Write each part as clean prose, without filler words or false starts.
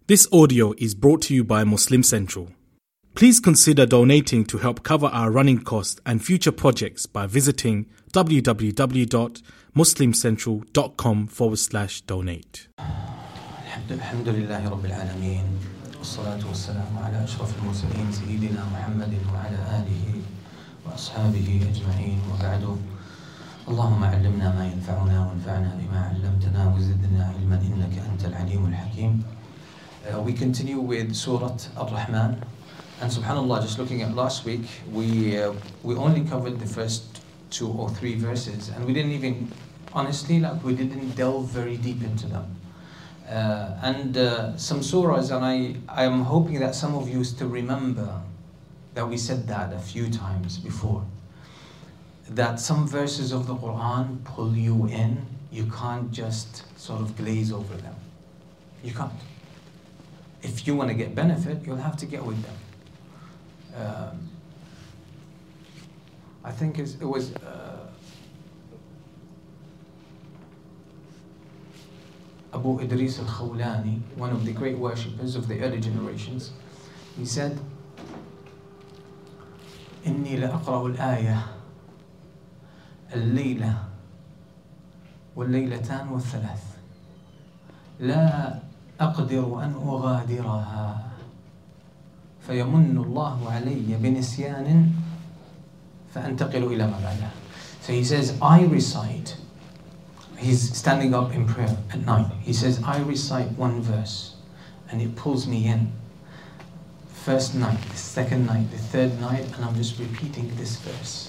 This audio is brought to you by Muslim Central. Please consider donating to help cover our running costs and future projects by visiting www.muslimcentral.com/donate. الحمد لله رب العالمين والصلاة والسلام على أشرف المرسلين سيدنا محمد وعلى آله وأصحابه أجمعين وبعد. اللهم علمنا ما ينفعنا وانفعنا بما علمتنا وزدنا علما إنك أنت العليم الحكيم. We continue with Surah Ar-Rahman, and subhanAllah, just looking at last week, we only covered the first 2 or 3 verses, and we didn't even, honestly, we didn't delve very deep into them. Some surahs, and I am hoping that some of you still remember that we said that a few times before, that some verses of the Quran pull you in. You can't just sort of glaze over them. You can't. If you want to get benefit, you'll have to get with them. I think it was Abu Idris al-Khawlani, one of the great worshippers of the early generations. He said, إني لأقرأ الآية الليلة والليلتان والثلاث لا أقدر أن أغادرها فيمن الله علي بنسيان فأنتقل إلى ما بعدها. So he says, I recite, he's standing up in prayer at night. He says, I recite one verse and it pulls me in. First night, the second night, the third night, and I'm just repeating this verse.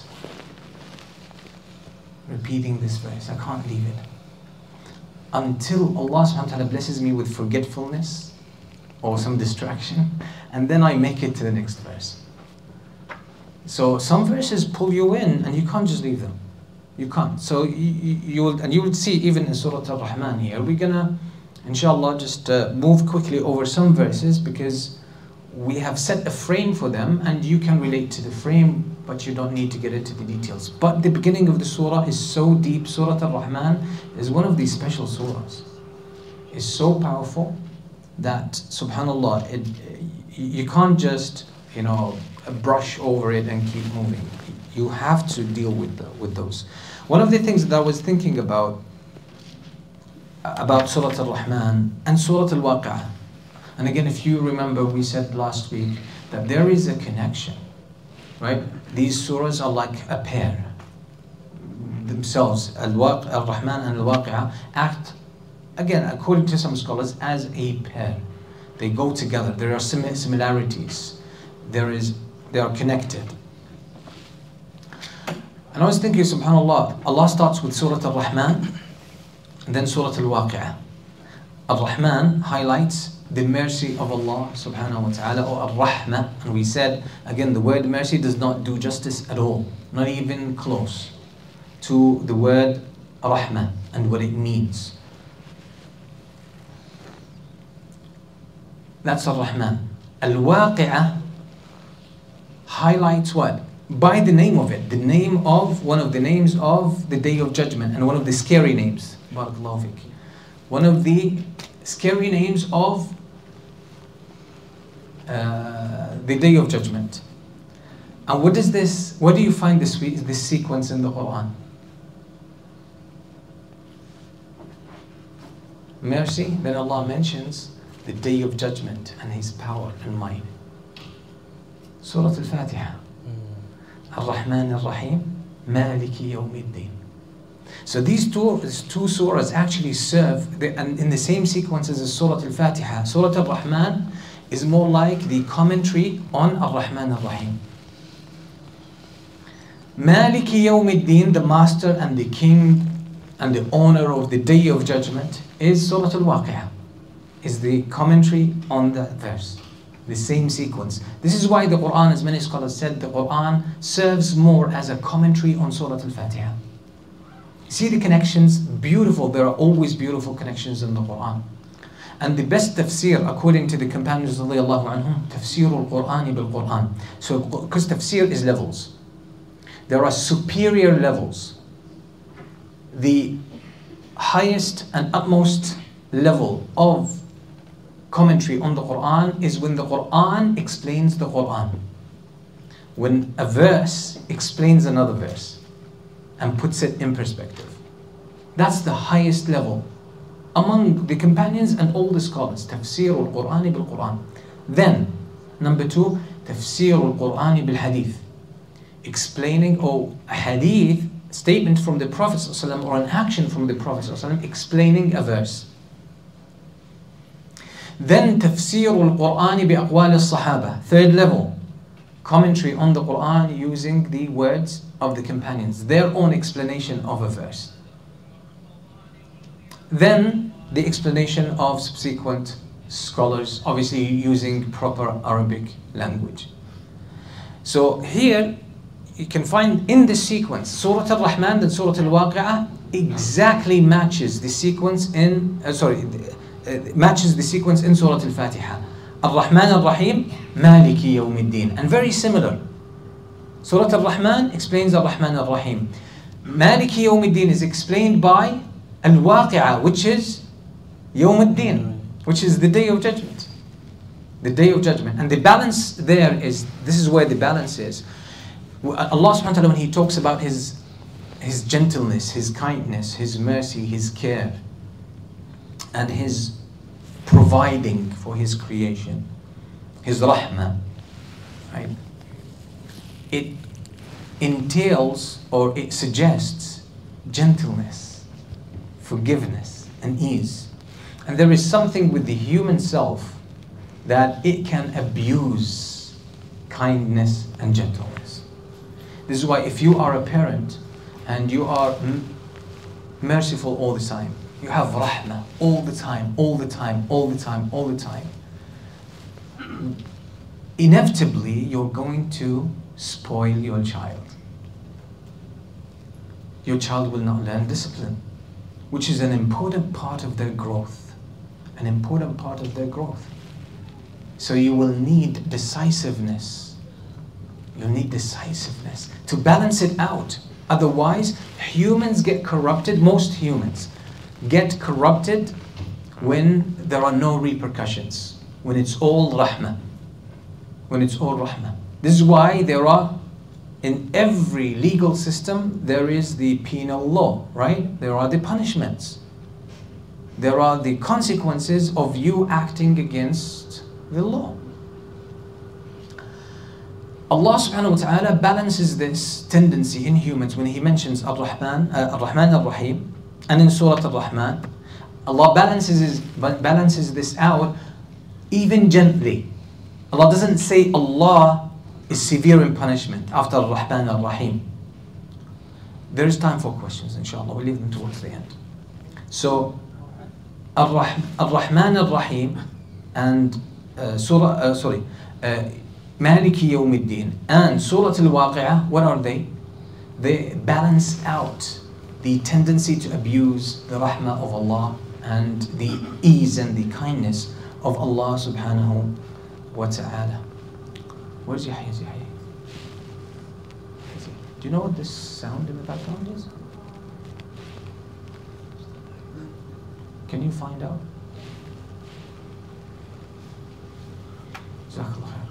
Repeating this verse. I can't leave it. Until Allah subhanahu wa ta'ala blesses me with forgetfulness or some distraction, and then I make it to the next verse. So some verses pull you in and you can't just leave them. You can't. So you will see even in Surah Ar-Rahman here, we're gonna inshallah just move quickly over some verses because we have set a frame for them and you can relate to the frame, but you don't need to get into the details. But the beginning of the surah is so deep. Surah Ar-Rahman is one of these special surahs. It's so powerful that subhanallah, you can't just brush over it and keep moving. You have to deal with those. One of the things that I was thinking about Surah Ar-Rahman and Surah Al-Waqi'ah, and again, if you remember, we said last week that there is a connection, right? These surahs are like a pair themselves. Al-Rahman and Al-Waqi'ah act, again, according to some scholars, as a pair. They go together. There are similarities. They are connected. And I was thinking, subhanAllah, Allah starts with Surah Ar-Rahman and then Surah Al-Waqi'ah. Ar-Rahman highlights the mercy of Allah subhanahu wa ta'ala, or Ar-Rahmah. And we said, again, the word mercy does not do justice at all, not even close to the word Rahmah and what it means. That's Ar-Rahman. Al-Waqi'ah highlights what? By the name of it, the name of, one of the names of the Day of Judgment, and one of the scary names. Barakallahu fik. One of the scary names of the Day of Judgment. And what is this? Where do you find this sequence in the Quran? Mercy. Then Allah mentions the Day of Judgment and His power and might. Surah Al-Fatiha. Ar-Rahman Ar-Rahim. Maliki Yawmiddin. So these two surahs actually serve in the same sequences as Surah Al-Fatiha. Surah Al-Rahman is more like the commentary on Ar-Rahman Ar-Rahim. Maliki Yawmiddin, the master and the king and the owner of the Day of Judgment, is Surah Al-Waqi'ah, is the commentary on that verse. The same sequence. This is why the Quran, as many scholars said, the Quran serves more as a commentary on Surah Al-Fatiha. See the connections? Beautiful. There are always beautiful connections in the Quran. And the best tafsir, according to the companions of Allah, tafsir al-Qur'ani bil-Qur'an. So, because tafsir is levels. There are superior levels. The highest and utmost level of commentary on the Quran is when the Quran explains the Quran. When a verse explains another verse and puts it in perspective. That's the highest level among the companions and all the scholars. Tafsir al-Quran bil-Quran. Then, number 2, Tafsir al-Quran bil-Hadith. Explaining, or a hadith, statement from the Prophet ﷺ or an action from the Prophet ﷺ explaining a verse. Then Tafsir al-Quran bi-Aqwal al-Sahaba. Third level, commentary on the Quran using the words of the companions, their own explanation of a verse. Then the explanation of subsequent scholars, obviously using proper Arabic language. So here you can find in this sequence, Surah Al-Rahman and Surah Al-Waqi'ah exactly matches the sequence in, matches the sequence in Surah Al-Fatiha. Ar-Rahman Ar-Rahim, Maliki Yawmiddin. And very similar. Surah Al-Rahman explains Ar-Rahman Ar-Rahim. Maliki Yawmiddin is explained by Al-Waqi'ah, which is Yawmiddin, which is the Day of Judgment. The Day of Judgment. And the balance there is, this is where the balance is. Allah subhanahu wa ta'ala, when He talks about His gentleness, His kindness, His mercy, His care, and His providing for His creation, His rahmah, right? It entails, or it suggests, gentleness, forgiveness, and ease. And there is something with the human self that it can abuse kindness and gentleness. This is why if you are a parent and you are merciful all the time, you have rahmah all the time, all the time, all the time, all the time, inevitably you're going to spoil your child. Your child will not learn discipline, which is an important part of their growth. An important part of their growth. So you will need decisiveness. You need decisiveness to balance it out. Otherwise, humans get corrupted. Most humans get corrupted when there are no repercussions. When it's all rahmah. When it's all rahmah. This is why there are, in every legal system, there is the penal law, right? There are the punishments. There are the consequences of you acting against the law. Allah subhanahu wa ta'ala balances this tendency in humans when He mentions Ar-Rahman Ar-Rahim, and in Surah Ar-Rahman, Allah balances this out even gently. Allah doesn't say Allah is severe in punishment after Ar-Rahman Ar-Rahim. There is time for questions, inshallah. We'll leave them towards the end. So, Ar-Rahman Ar-Rahim and Maliki Yawmiddin and Surah Al-Waqi'ah, what are they? They balance out the tendency to abuse the rahmah of Allah and the ease and the kindness of Allah subhanahu wa ta'ala. Where's Yahya? Do you know what this sound in the background is? Can you find out? Jazakallah khair.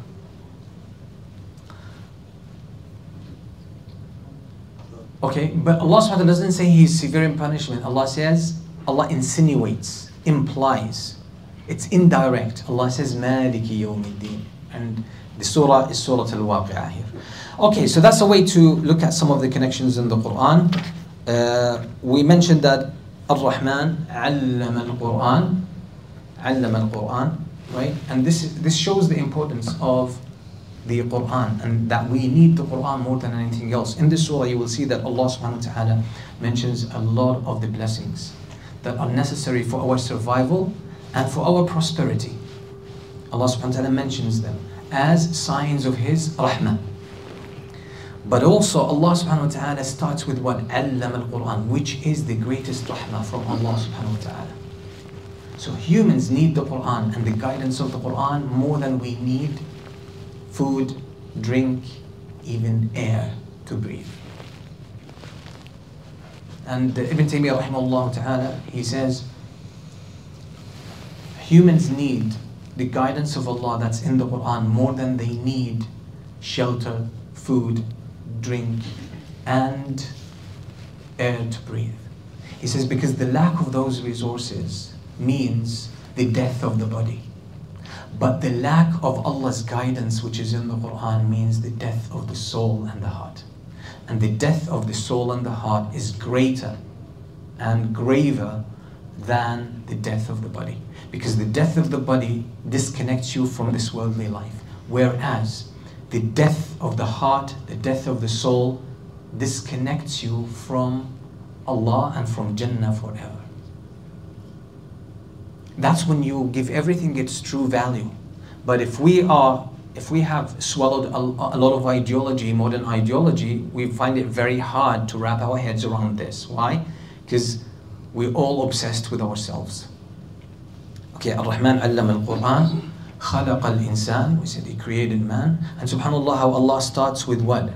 Okay, but Allah subhanahu wa ta'ala doesn't say He's severe in punishment. Allah says, Allah insinuates, implies. It's indirect. Allah says, Maliki Yawmiddin. And the surah is Surah Al-Waqi'ah here. Okay, so that's a way to look at some of the connections in the Quran. We mentioned that Ar-Rahman allama al-Quran, right? And this shows the importance of the Quran, and that we need the Quran more than anything else. In this surah you will see that Allah subhanahu wa ta'ala mentions a lot of the blessings that are necessary for our survival and for our prosperity. Allah subhanahu wa ta'ala mentions them as signs of His rahmah. But also Allah subhanahu wa ta'ala starts with what? Allama al-Quran, which is the greatest rahmah from Allah subhanahu wa ta'ala. So humans need the Quran and the guidance of the Quran more than we need food, drink, even air to breathe. And Ibn Taymiyyah rahimahullah ta'ala, he says, humans need the guidance of Allah that's in the Quran more than they need shelter, food, drink, and air to breathe. He says, because the lack of those resources means the death of the body. But the lack of Allah's guidance, which is in the Quran, means the death of the soul and the heart. And the death of the soul and the heart is greater and graver than the death of the body. Because the death of the body disconnects you from this worldly life. Whereas the death of the heart, the death of the soul, disconnects you from Allah and from Jannah forever. That's when you give everything its true value. But if we have swallowed a lot of ideology, modern ideology, we find it very hard to wrap our heads around this. Why? Because we're all obsessed with ourselves. Okay, Ar-Rahman allama al-Quran, khalaqa al-insan, we said He created man. And subhanAllah, how Allah starts with what?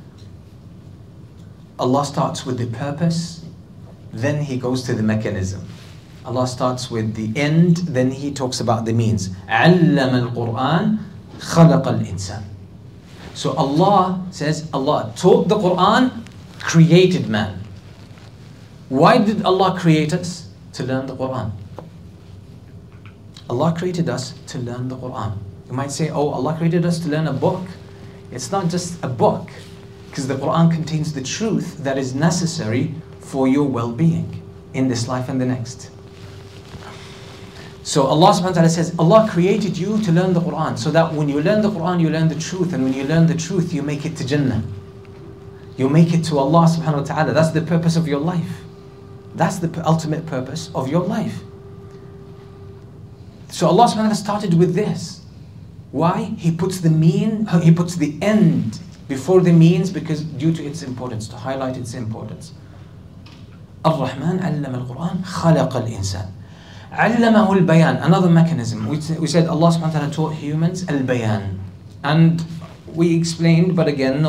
Allah starts with the purpose, then He goes to the mechanism. Allah starts with the end, then He talks about the means. Allama al-Quran, khalaqa al-insan. So Allah says, Allah taught the Quran, created man. Why did Allah create us? To learn the Quran. Allah created us to learn the Quran. You might say, oh, Allah created us to learn a book. It's not just a book, because the Quran contains the truth that is necessary for your well-being in this life and the next. So Allah subhanahu wa ta'ala says, Allah created you to learn the Quran, so that when you learn the Quran, you learn the truth, and when you learn the truth, you make it to Jannah. You make it to Allah subhanahu wa ta'ala. That's the purpose of your life. That's the ultimate purpose of your life. So Allah subhanahu wa ta'ala started with this. Why? He puts the end before the means, because due to its importance, to highlight its importance. Ar-Rahman allama al-Quran, khalaqa al-insan. Allamahu al-bayan, another mechanism. We said Allah subhanahu wa ta'ala taught humans al-bayan. And we explained, but again,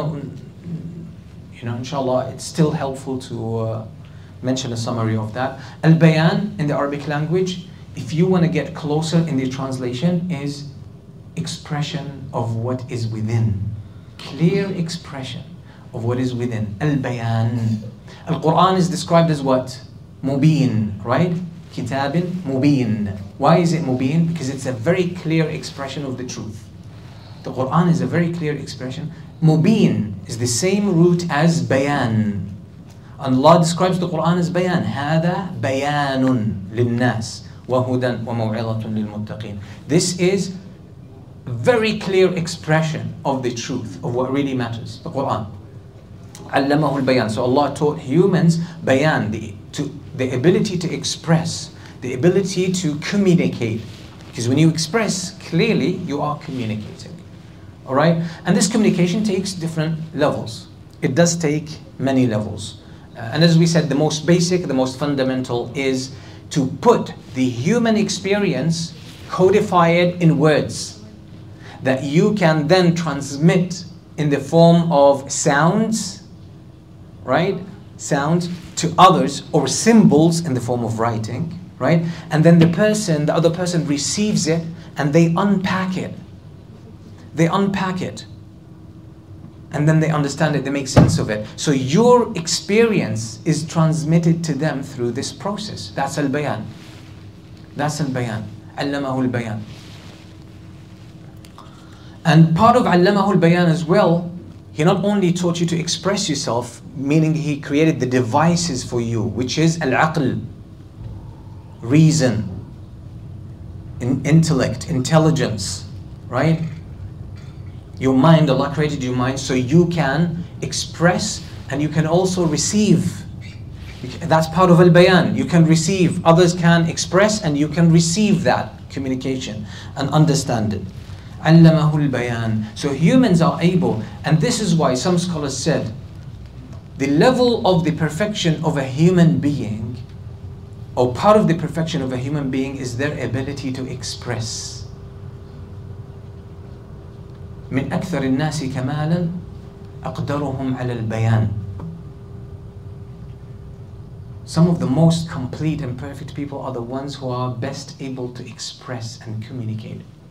inshallah, it's still helpful to mention a summary of that. Al-bayan in the Arabic language, if you want to get closer in the translation, is expression of what is within. Clear expression of what is within. Al-bayan. Al-Quran is described as what? Mubin, right? Kitabin mubin. Why is it mubin? Because it's a very clear expression of the truth. The Quran is a very clear expression. Mubin is the same root as bayan. And Allah describes the Quran as bayan. هذا بيان للناس وهدى وموعظة للمتقين. This is a very clear expression of the truth, of what really matters, the Quran. علمه البيان. So Allah taught humans bayan, the ability to express, the ability to communicate. Because when you express clearly, you are communicating. Alright? And this communication takes different levels. It does take many levels. And as we said, the most basic, the most fundamental is to put the human experience, codify it in words that you can then transmit in the form of sounds, right? Sounds to others, or symbols in the form of writing, right? And then the other person receives it and they unpack it. They unpack it. And then they understand it, they make sense of it. So your experience is transmitted to them through this process. That's al-bayan. That's al-bayan. Allamahu al-bayan. And part of allamahu al-bayan as well, He not only taught you to express yourself, meaning He created the devices for you, which is al-aql, reason, intellect, intelligence, right? Your mind, Allah created your mind so you can express and you can also receive. That's part of al-bayan. You can receive, others can express, and you can receive that communication and understand it. Allamahu al-bayan. So humans are able, and this is why some scholars said the level of the perfection of a human being, or part of the perfection of a human being, is their ability to express. من أكثر الناس كمالا أقدرهم على البيان. Some of the most complete and perfect people are the ones who are best able to express and communicate.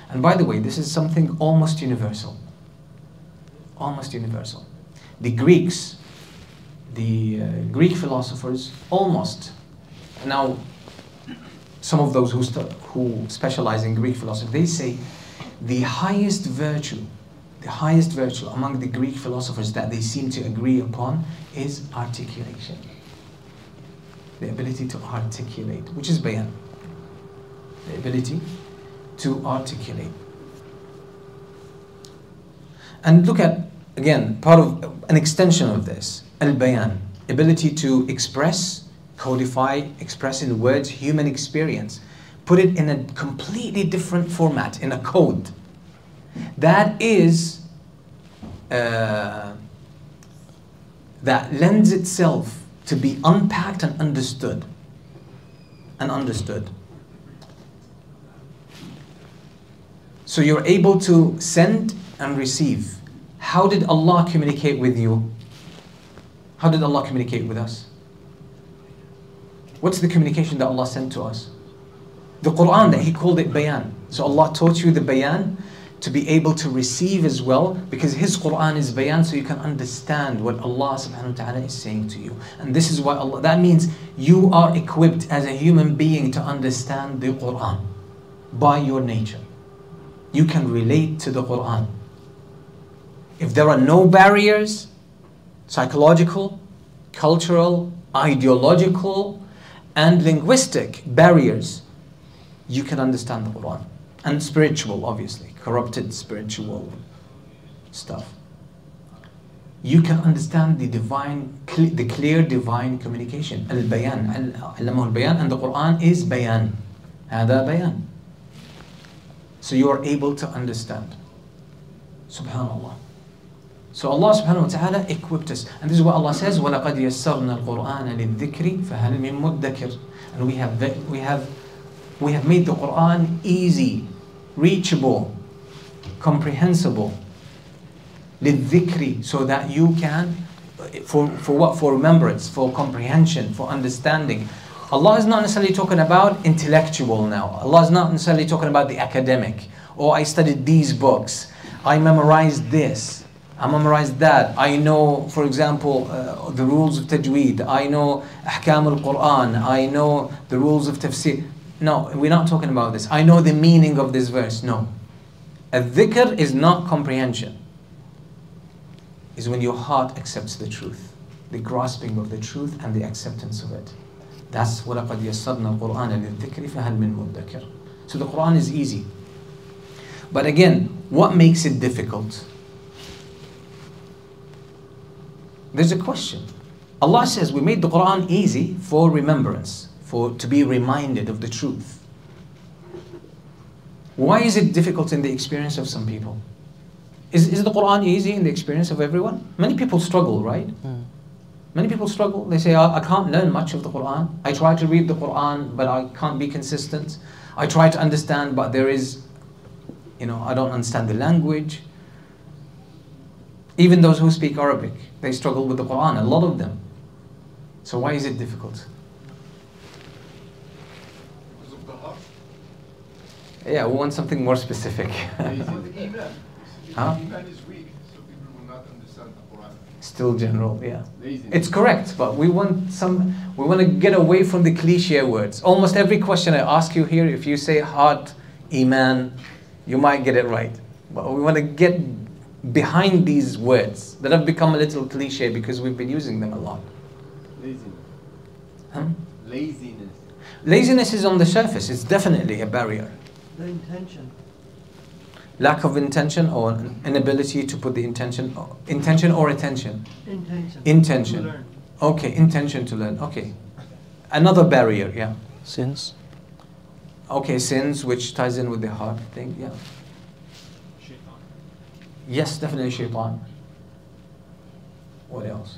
And by the way, this is something almost universal. Almost universal. The Greeks, the Greek philosophers, almost. Now, some of those who specialize in Greek philosophy, they say the highest virtue among the Greek philosophers that they seem to agree upon is articulation. The ability to articulate, which is bayan. The ability to articulate. And look at, again, part of an extension of this, al-bayan, ability to express, codify, express in words human experience, put it in a completely different format, in a code. That is, that lends itself to be unpacked and understood. So you're able to send and receive. How did Allah communicate with you? How did Allah communicate with us? What's the communication that Allah sent to us? The Quran, that He called it bayan. So Allah taught you the bayan to be able to receive as well, because His Quran is bayan, so you can understand what Allah subhanahu wa ta'ala is saying to you. And this is why Allah, that means you are equipped as a human being to understand the Quran by your nature. You can relate to the Quran. If there are no barriers, psychological, cultural, ideological, and linguistic barriers, you can understand the Quran. And spiritual, obviously, corrupted spiritual stuff. You can understand the divine, the clear divine communication. Al-bayan, allamahu al-bayan, and the Quran is bayan. Hada bayan. So you are able to understand. Subhanallah. So Allah subhanahu wa ta'ala equipped us. And this is what Allah says, وَلَقَدْ يَسَّرْنَا الْقُرْآنَ لِلذِّكْرِ فَهَلْ مِن مُدَّكِرٍ. And we have made the Quran easy, reachable, comprehensible. لِلذِّكْرِ, so that you can, for what? For remembrance, for comprehension, for understanding. Allah is not necessarily talking about intellectual now. Allah is not necessarily talking about the academic. Or I studied these books. I memorized this. I memorized that. I know, for example, the rules of tajweed. I know ahkam al-Quran. I know the rules of tafsir. No, we're not talking about this. I know the meaning of this verse. No. Al-dhikr is not comprehension. It's when your heart accepts the truth. The grasping of the truth and the acceptance of it. That's وَلَقَدْ يَسَّرْنَا الْقُرْآنَ لِلذِّكْرِ فَهَلْ مِن مُدَّكِرٍ. So the Quran is easy. But again, what makes it difficult? There's a question. Allah says we made the Quran easy for remembrance, to be reminded of the truth. Why is it difficult in the experience of some people? Is the Quran easy in the experience of everyone? Many people struggle, right? Many people struggle. They say, I can't learn much of the Quran. I try to read the Quran, but I can't be consistent. I try to understand, but there is, I don't understand the language. Even those who speak Arabic, they struggle with the Quran, a lot of them. So why is it difficult? Because of the heart. Yeah, we want something more specific. Huh? Iman is weak, so people will not understand the Quran. Still general, yeah. Laziness. It's correct, but we want to get away from the cliche words. Almost every question I ask you here, if you say heart, iman, you might get it right. But we want to get behind these words that have become a little cliche because we've been using them a lot. Laziness. Huh? Laziness. Laziness is on the surface. It's definitely a barrier. The intention. Lack of intention or inability to put the intention or attention? Intention. Intention. To learn. Okay, intention to learn. Okay. Another barrier, yeah. Sins. Okay, sins, which ties in with the heart thing, yeah. Shaitan. Yes, definitely shaitan. What else?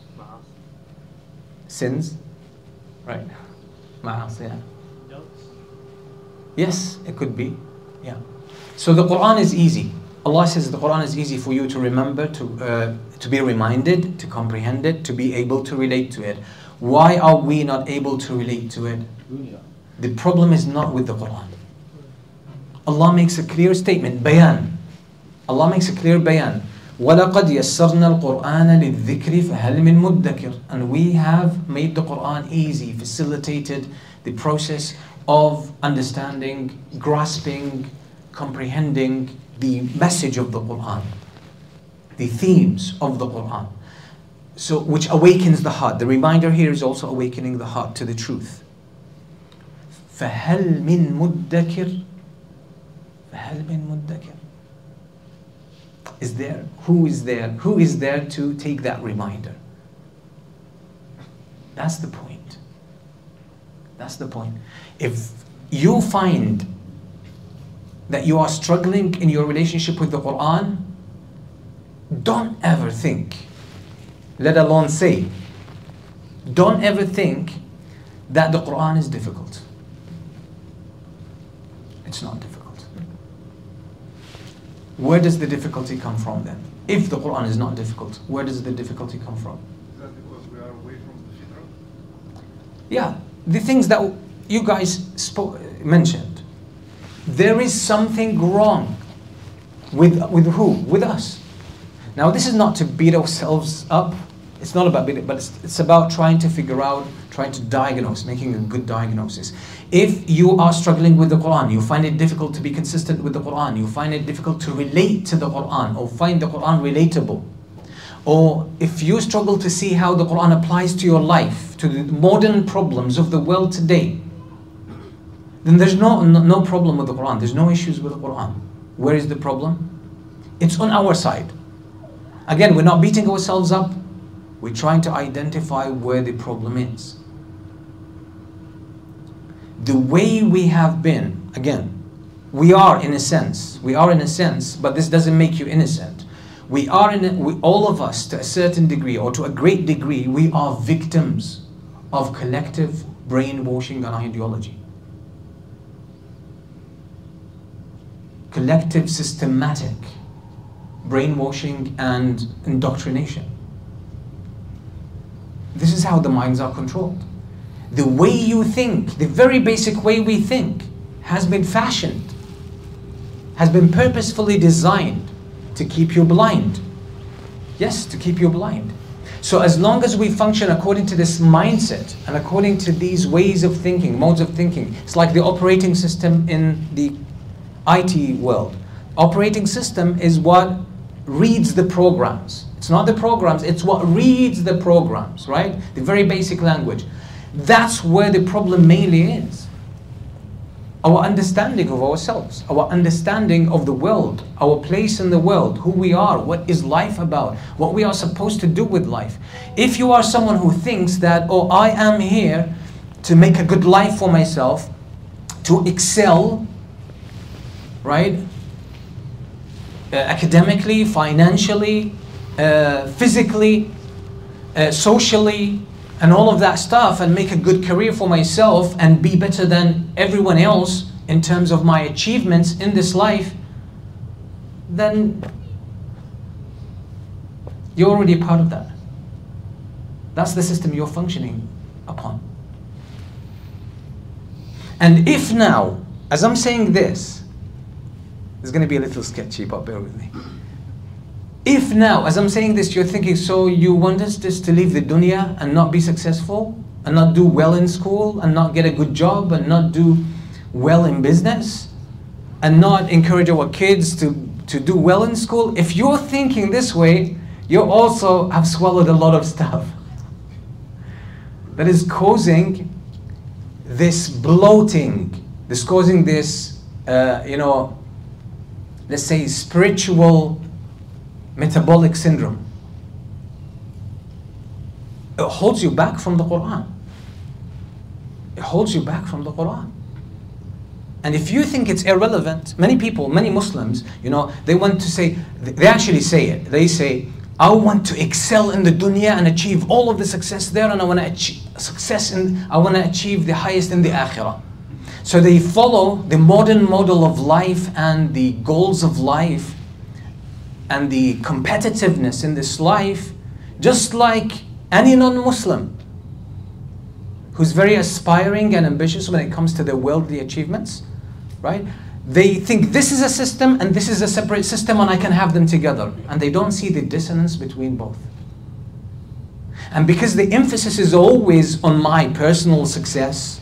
Sins, right? Ma'as, yeah. Doubts. Yes, it could be, yeah. So the Quran is easy. Allah says the Quran is easy for you to remember, to be reminded, to comprehend it, to be able to relate to it. Why are we not able to relate to it? Dunya. The problem is not with the Quran. Allah makes a clear statement, bayan. Allah makes a clear bayan. وَلَقَدْ يَسَّرْنَا الْقُرْآنَ لِلذِّكْرِ فَهَلْ مِن مُدَّكِرٍ. And we have made the Quran easy, facilitated the process of understanding, grasping, comprehending the message of the Quran, the themes of the Quran. So, which awakens the heart. The reminder here is also awakening the heart to the truth. فَهَلْ مِن مُدَّكِرٍ. فَهَلْ مِن مُدَّكِرٍ. Is there? Who is there? Who is there to take that reminder? That's the point. That's the point. If you find that you are struggling in your relationship with the Quran, don't ever think, let alone say, don't ever think that the Quran is difficult. It's not difficult. Where does the difficulty come from then? If the Quran is not difficult, where does the difficulty come from? Is that because we are away from the fitra? Yeah, the things that you guys mentioned. There is something wrong with who? With us. Now this is not to beat ourselves up. It's not about beating, but it's about trying to figure out, trying to diagnose, making a good diagnosis. If you are struggling with the Quran, you find it difficult to be consistent with the Quran, you find it difficult to relate to the Quran or find the Quran relatable, or if you struggle to see how the Quran applies to your life, to the modern problems of the world today, then there's no problem with the Quran. There's no issues with the Quran. Where is the problem? It's on our side. Again, we're not beating ourselves up. We're trying to identify where the problem is. The way we have been, again, we are in a sense, but this doesn't make you innocent. All of us, to a certain degree or to a great degree, we are victims of collective brainwashing and ideology. Collective, systematic brainwashing and indoctrination. This is how the minds are controlled. The way you think, the very basic way we think, has been fashioned, has been purposefully designed to keep you blind. Yes, to keep you blind. So as long as we function according to this mindset and according to these ways of thinking, modes of thinking, it's like the operating system in the IT world. Operating system is what reads the programs. It's not the programs, it's what reads the programs, right? The very basic language. That's where the problem mainly is. Our understanding of ourselves, our understanding of the world, our place in the world, who we are, what is life about, what we are supposed to do with life. If you are someone who thinks that, oh, I am here to make a good life for myself, to excel, right? Academically, financially, physically, socially, and all of that stuff, and make a good career for myself and be better than everyone else in terms of my achievements in this life, then you're already a part of that. That's the system you're functioning upon. And if now, as I'm saying this, it's going to be a little sketchy, but bear with me. If now, as I'm saying this, you're thinking, so you want us just to leave the dunya and not be successful, and not do well in school, and not get a good job, and not do well in business, and not encourage our kids to do well in school? If you're thinking this way, you also have swallowed a lot of stuff that is causing this bloating, this causing this, let's say spiritual metabolic syndrome. It holds you back from the Quran. It holds you back from the Quran. And if you think it's irrelevant, many people, many Muslims, they want to say, they actually say it. They say, I want to excel in the dunya and achieve all of the success there, and I want to achieve the highest in the akhirah. So they follow the modern model of life and the goals of life and the competitiveness in this life, just like any non-Muslim who's very aspiring and ambitious when it comes to their worldly achievements, right? They think this is a system and this is a separate system and I can have them together. And they don't see the dissonance between both. And because the emphasis is always on my personal success,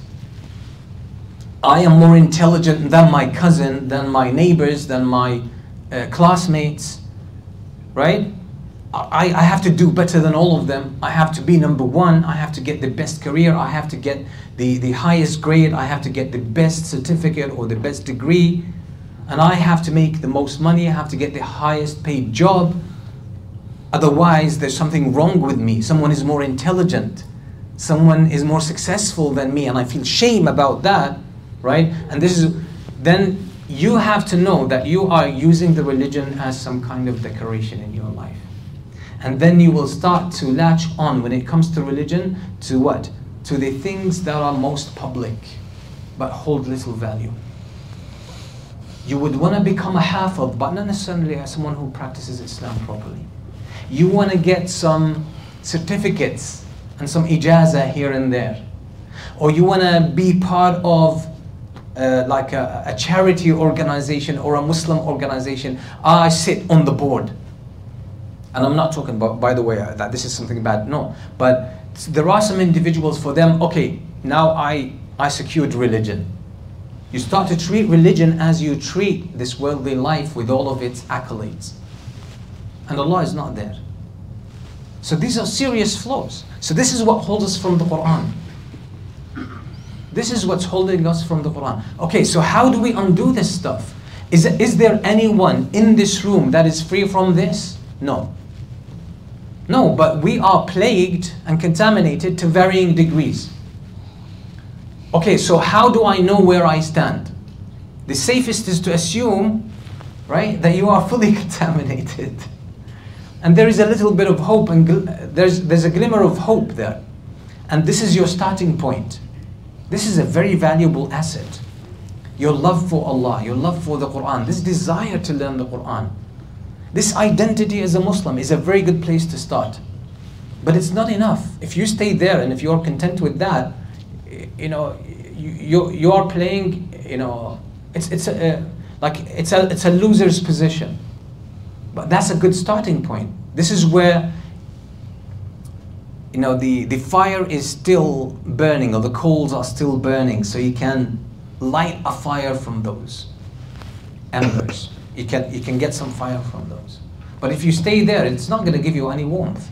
I am more intelligent than my cousin, than my neighbors, than my classmates, right? I have to do better than all of them. I have to be number one. I have to get the best career. I have to get the highest grade. I have to get the best certificate or the best degree. And I have to make the most money. I have to get the highest paid job. Otherwise, there's something wrong with me. Someone is more intelligent. Someone is more successful than me. And I feel shame about that, right? And this is, then you have to know that you are using the religion as some kind of decoration in your life. And then you will start to latch on when it comes to religion to what? To the things that are most public but hold little value. You would want to become a hafiz, but not necessarily as someone who practices Islam properly. You want to get some certificates and some ijazah here and there. Or you want to be part of like a charity organization or a Muslim organization. I sit on the board. And I'm not talking about, by the way, that this is something bad, no. But there are some individuals for them, okay, now I secured religion. You start to treat religion as you treat this worldly life with all of its accolades. And Allah is not there. So these are serious flaws. So this is what holds us from the Quran. This is what's holding us from the Quran. Okay, so how do we undo this stuff? Is there anyone in this room that is free from this? No. No, but we are plagued and contaminated to varying degrees. Okay, so how do I know where I stand? The safest is to assume, right, that you are fully contaminated. And there is a little bit of hope, and there's a glimmer of hope there. And this is your starting point. This is a very valuable asset. Your love for Allah, your love for the Quran, this desire to learn the Quran. This identity as a Muslim is a very good place to start. But it's not enough. If you stay there and if you're content with that, you know, you are playing, you know, it's a loser's position. But that's a good starting point. This is where, you know, the fire is still burning, or the coals are still burning, so you can light a fire from those embers. You can get some fire from those. But if you stay there, it's not going to give you any warmth.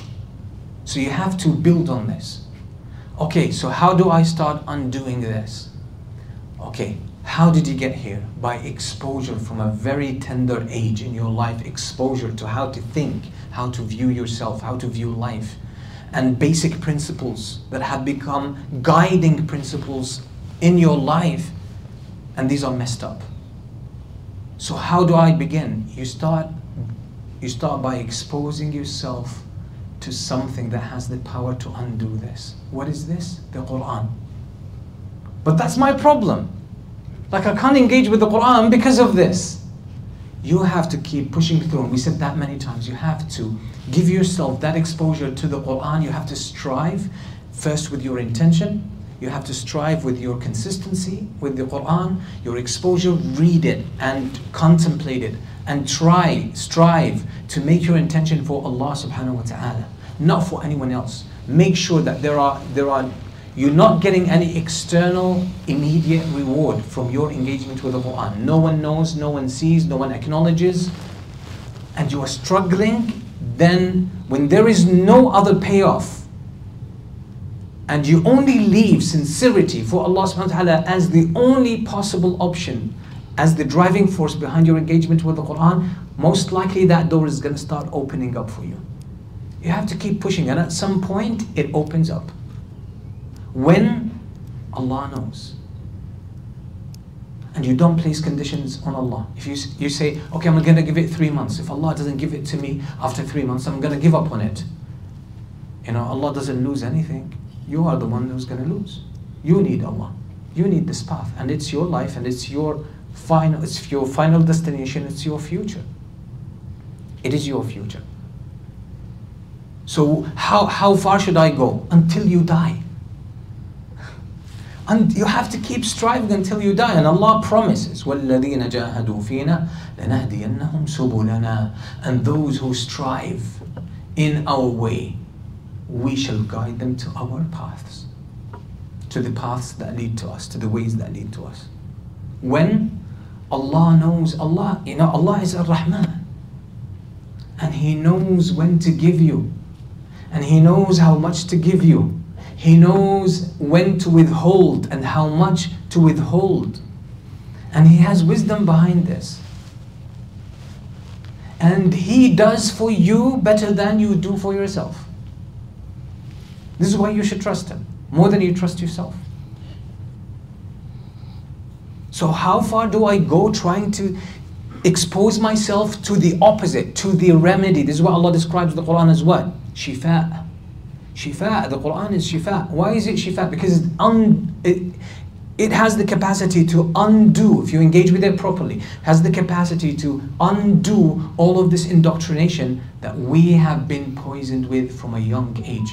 So you have to build on this. Okay, so how do I start undoing this? Okay, how did you get here? By exposure from a very tender age in your life. Exposure to how to think, how to view yourself, how to view life. And basic principles that have become guiding principles in your life. And these are messed up. So how do I begin? You start by exposing yourself to something that has the power to undo this. What is this? The Quran. But that's my problem. Like, I can't engage with the Quran because of this. You have to keep pushing through. And we said that many times. You have to give yourself that exposure to the Quran. You have to strive first with your intention. You have to strive with your consistency with the Quran, your exposure, read it and contemplate it and strive to make your intention for Allah subhanahu wa ta'ala, not for anyone else. Make sure that you're not getting any external immediate reward from your engagement with the Quran. No one knows, no one sees, no one acknowledges, and you are struggling. Then when there is no other payoff, and you only leave sincerity for Allah subhanahu wa ta'ala as the only possible option, as the driving force behind your engagement with the Quran, most likely that door is going to start opening up for you. You have to keep pushing, and at some point it opens up. When? Allah knows. And you don't place conditions on Allah. If you say, okay, I'm going to give it 3 months. If Allah doesn't give it to me after 3 months, I'm going to give up on it. You know, Allah doesn't lose anything. You are the one who's going to lose. You need Allah. You need this path. And it's your life, and it's your final destination, it's your future. It is your future. So how far should I go? Until you die. And you have to keep striving until you die. And Allah promises, وَالَّذِينَ جَاهَدُوا فِينَا لَنَهْدِيَنَّهُمْ سُبُلَنَا. And those who strive in our way, we shall guide them to our paths, to the paths that lead to us, to the ways that lead to us. When Allah knows, Allah is Ar-Rahman, and He knows when to give you, and He knows how much to give you. He knows when to withhold and how much to withhold. And He has wisdom behind this. And He does for you better than you do for yourself. This is why you should trust Him more than you trust yourself. So how far do I go trying to expose myself to the opposite, to the remedy? This is what Allah describes the Quran as what? Shifa. Shifa, the Quran is shifa. Why is it shifa? Because it has the capacity to undo, if you engage with it properly, has the capacity to undo all of this indoctrination that we have been poisoned with from a young age.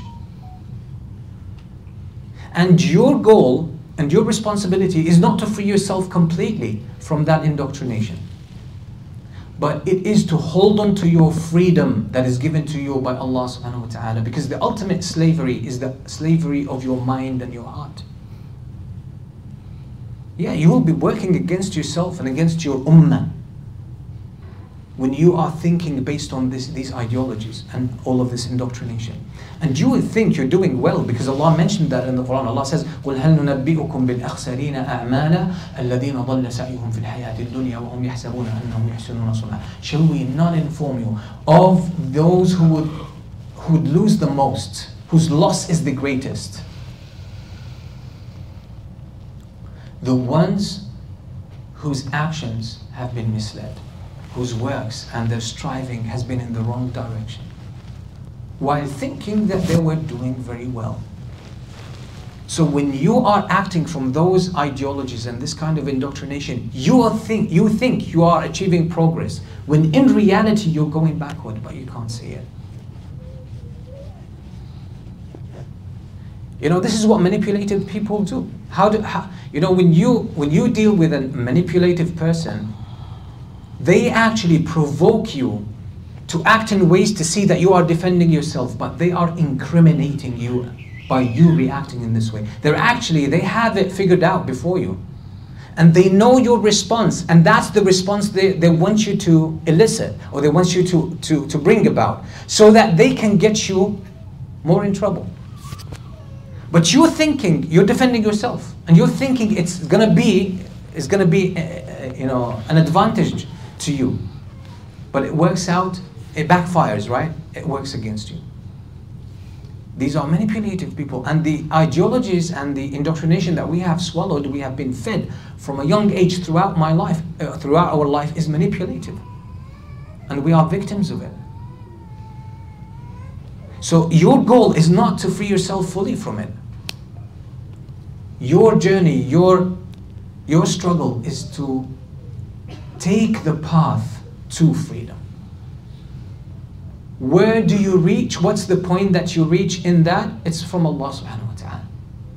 And your goal and your responsibility is not to free yourself completely from that indoctrination, but it is to hold on to your freedom that is given to you by Allah subhanahu wa ta'ala, because the ultimate slavery is the slavery of your mind and your heart. Yeah, you will be working against yourself and against your ummah when you are thinking based on these ideologies and all of this indoctrination. And you will think you're doing well because Allah mentioned that in the Quran. Allah says, قُلْ هَلْ نُنَبِّئُكُمْ بِالْأَخْسَرِينَ أَعْمَالًا الَّذِينَ ضَلَّ سَعْيُهُمْ فِي الْحَيَاةِ الدُّنْيَا وَهُمْ يَحْسَبُونَ أَنَّهُمْ يُحْسِنُونَ صُنْعًا. Shall we not inform you of those who would lose the most, whose loss is the greatest? The ones whose actions have been misled, whose works and their striving has been in the wrong direction, while thinking that they were doing very well. So when you are acting from those ideologies and this kind of indoctrination, you think you are achieving progress, when in reality you're going backward, but you can't see it. You know, this is what manipulative people do. When you deal with a manipulative person, they actually provoke you to act in ways to see that you are defending yourself, but they are incriminating you by you reacting in this way. They have it figured out before you. And they know your response, and that's the response they want you to elicit, or they want you to bring about, so that they can get you more in trouble. But you're thinking, you're defending yourself, and you're thinking it's gonna be an advantage to you. But it works out, it backfires, right? It works against you. These are manipulative people, and the ideologies and the indoctrination that we have swallowed, we have been fed from a young age throughout our life is manipulative. And we are victims of it. So your goal is not to free yourself fully from it. Your journey, your struggle is to take the path to freedom. Where do you reach? What's the point that you reach in that? It's from Allah subhanahu wa ta'ala.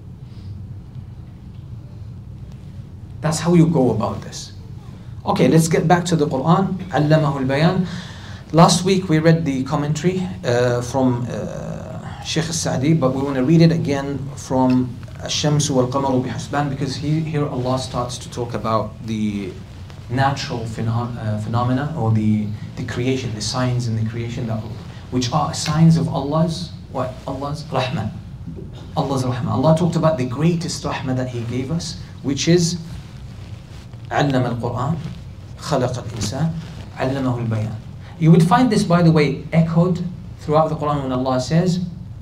That's how you go about this. Okay, let's get back to the Quran. Allamahu al-Bayan. Last week we read the commentary from Shaykh al-Sa'di, but we want to read it again from Ash-Shamsu wal-Qamaru bihusban, because here Allah starts to talk about the natural phenomena, or the creation, the signs in the creation, which are signs of Allah's rahmah. Allah's rahmah. Allah talked about the greatest rahmah that He gave us, which is علم القرآن خلق الإنسان علمه البيان. You would find this, by the way, echoed throughout the Quran when Allah says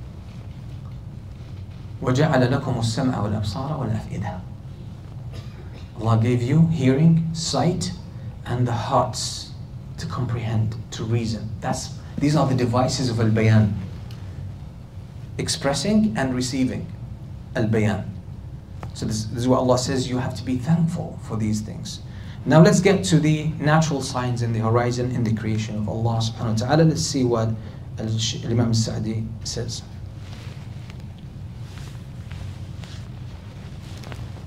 وَجَعَلَ لَكُمُ السَّمْعَ وَالْأَبْصَارَ وَالْأَفْئِدَةَ. Allah gave you hearing, sight, and the hearts to comprehend, to reason. These are the devices of al-bayan. Expressing and receiving al-bayan. So this is what Allah says, you have to be thankful for these things. Now let's get to the natural signs in the horizon in the creation of Allah subhanahu wa ta'ala. Let's see what Imam Sa'di says.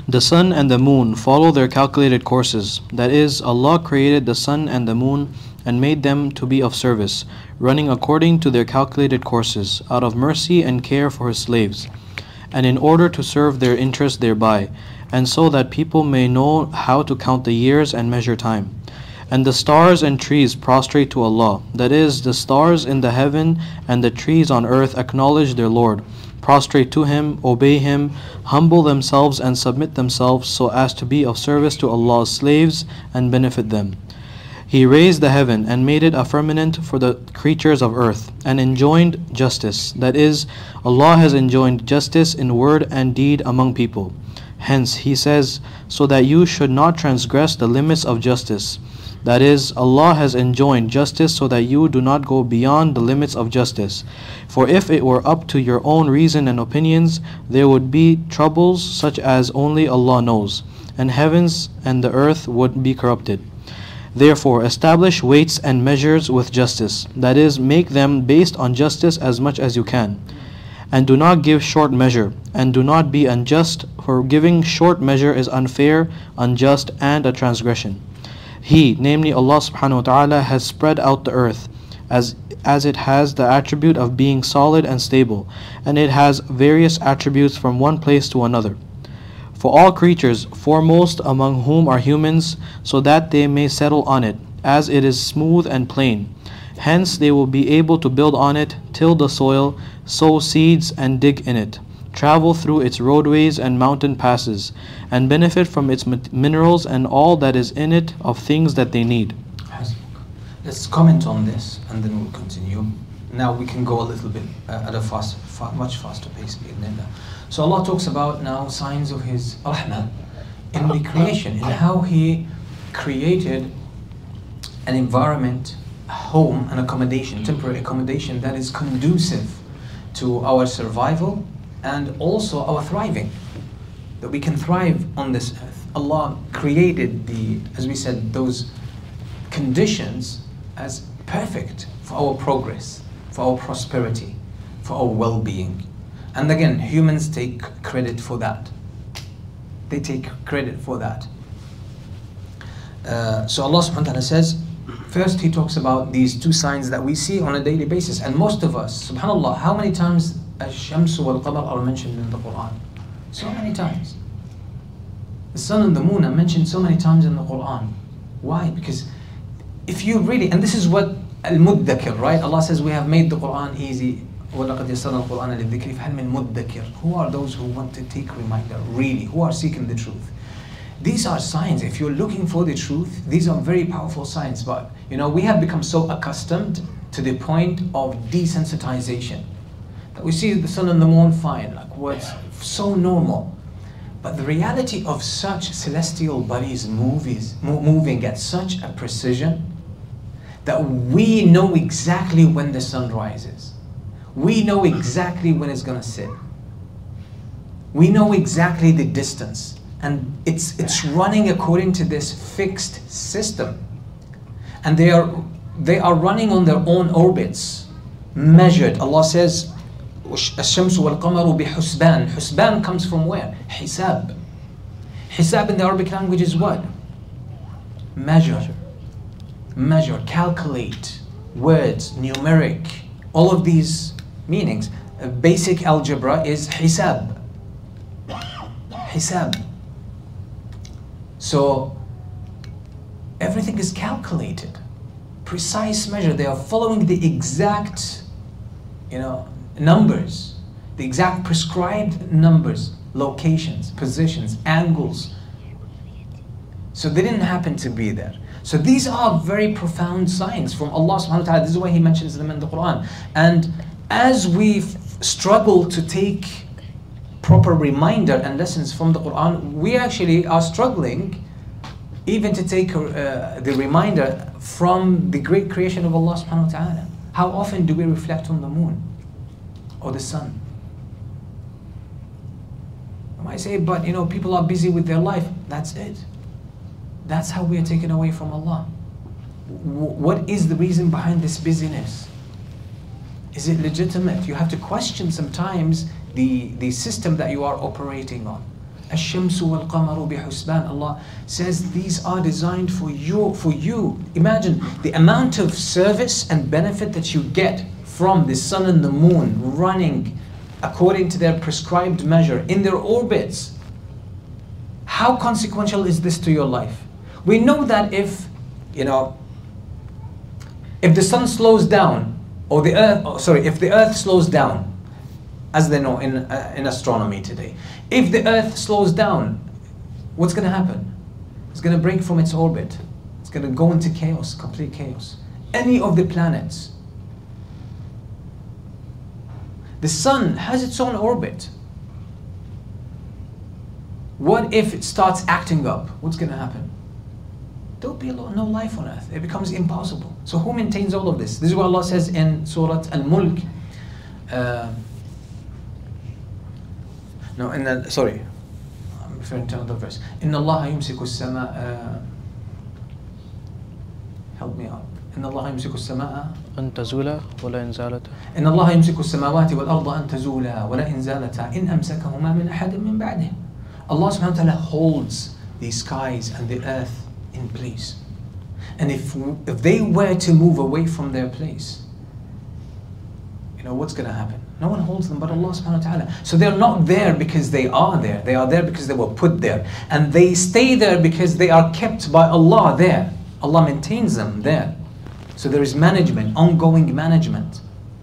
The sun and the moon follow their calculated courses. That is, Allah created the sun and the moon and made them to be of service, running according to their calculated courses, out of mercy and care for His slaves, and in order to serve their interest thereby, and so that people may know how to count the years and measure time. And the stars and trees prostrate to Allah. That is, the stars in the heaven and the trees on earth acknowledge their Lord, prostrate to Him, obey Him, humble themselves and submit themselves so as to be of service to Allah's slaves and benefit them. He raised the heaven and made it a firmament for the creatures of earth, and enjoined justice. That is, Allah has enjoined justice in word and deed among people. Hence, He says, so that you should not transgress the limits of justice. That is, Allah has enjoined justice so that you do not go beyond the limits of justice. For if it were up to your own reason and opinions, there would be troubles such as only Allah knows, and heavens and the earth would be corrupted. Therefore, establish weights and measures with justice. That is, make them based on justice as much as you can. And do not give short measure, and do not be unjust, for giving short measure is unfair, unjust, and a transgression. He, namely Allah subhanahu wa ta'ala, has spread out the earth, as it has the attribute of being solid and stable, and it has various attributes from one place to another. For all creatures, foremost among whom are humans, so that they may settle on it, as it is smooth and plain. Hence they will be able to build on it, till the soil, sow seeds and dig in it, travel through its roadways and mountain passes, and benefit from its minerals and all that is in it of things that they need. Let's comment on this and then we'll continue. Now we can go a little bit at a much faster pace. So Allah talks about now signs of His rahmah in the creation, in how He created an environment, a home, an accommodation, temporary accommodation that is conducive to our survival and also our thriving, that we can thrive on this earth. Allah created as we said, those conditions as perfect for our progress, for our prosperity, for our well-being. And again, humans take credit for that. They take credit for that. So Allah subhanahu wa ta'ala says, first He talks about these two signs that we see on a daily basis. And most of us, subhanAllah, how many times Ash-Shamsu wal-Qamar are mentioned in the Quran? So many times. The sun and the moon are mentioned so many times in the Quran. Why? Because if you really, and this is what Al-Muddakir, right? Allah says we have made the Quran easy. وَلَقَدْ يَسَّرْنَا الْقُرْآنَ لِلذِّكْرِ فَهَلْ مِن مُدَّكِرٍ. Who are those who want to take reminder, really? Who are seeking the truth? These are signs. If you're looking for the truth, these are very powerful signs. But, we have become so accustomed to the point of desensitization that we see the sun and the moon fine, like what's so normal. But the reality of such celestial bodies moving at such a precision that we know exactly when the sun rises. We know exactly when it's going to set. We know exactly the distance. And it's running according to this fixed system. And they are running on their own orbits, measured. Allah says, الشمس والقمر بحسبان. Husban comes from where? Hisab. Hisab in the Arabic language is what? Measure, calculate, words, numeric, all of these meanings. Basic algebra is hisab. So everything is calculated, precise measure. They are following the exact, numbers, the exact prescribed numbers, locations, positions, angles. So they didn't happen to be there. So these are very profound signs from Allah subhanahu wa ta'ala. This is why He mentions them in the Quran. And as we struggle to take proper reminder and lessons from the Quran, we actually are struggling even to take the reminder from the great creation of Allah subhanahu wa ta'ala. How often do we reflect on the moon or the sun? I might say, but people are busy with their life. That's it. That's how we are taken away from Allah. What is the reason behind this busyness? Is it legitimate? You have to question sometimes the system that you are operating on. الشمس والقمر بحسبان. Allah says these are designed for you. Imagine the amount of service and benefit that you get from the sun and the moon running according to their prescribed measure in their orbits. How consequential is this to your life? We know that if the sun slows down, or if the earth slows down, as they know in astronomy today, if the earth slows down, what's going to happen? It's going to break from its orbit. It's going to go into chaos, complete chaos. Any of the planets. The sun has its own orbit. What if it starts acting up? What's going to happen? There will be no life on earth. It becomes impossible. So who maintains all of this? This is what Allah says in Surah Al-Mulk. I'm referring to another verse. Inna Allah yumsiku as-samaa. Help me out. Inna Allah yumsiku as-samaa. أن تزولا ولا إن زالتا. إن الله يمسك السماوات والأرض أن تزولا ولا إن زالتا إن أمسكهما من أحد من بعده. Allah subhanahu wa ta'ala holds the skies and the earth in place. And if they were to move away from their place, what's going to happen? No one holds them but Allah subhanahu wa ta'ala. So they're not there because they are there. They are there because they were put there. And they stay there because they are kept by Allah there. Allah maintains them there. So there is management, ongoing management.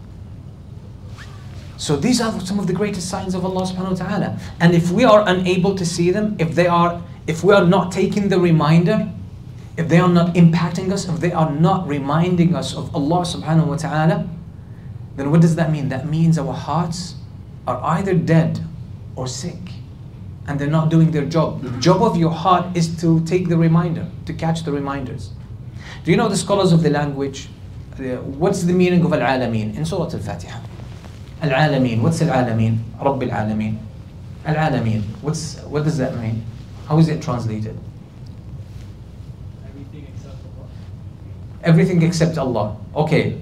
So these are some of the greatest signs of Allah subhanahu wa ta'ala. And if we are unable to see them, if we are not taking the reminder, if they are not impacting us, if they are not reminding us of Allah subhanahu wa ta'ala, then what does that mean? That means our hearts are either dead or sick, and they're not doing their job. The job of your heart is to take the reminder, to catch the reminders. Do you know the scholars of the language? What's the meaning of Al-Alameen in Surah Al-Fatiha? Al-Alameen, what's Al-Alameen? Rabb Al-Alameen. Al-Alameen, what does that mean? How is it translated? Everything except Allah. Everything except Allah. Okay.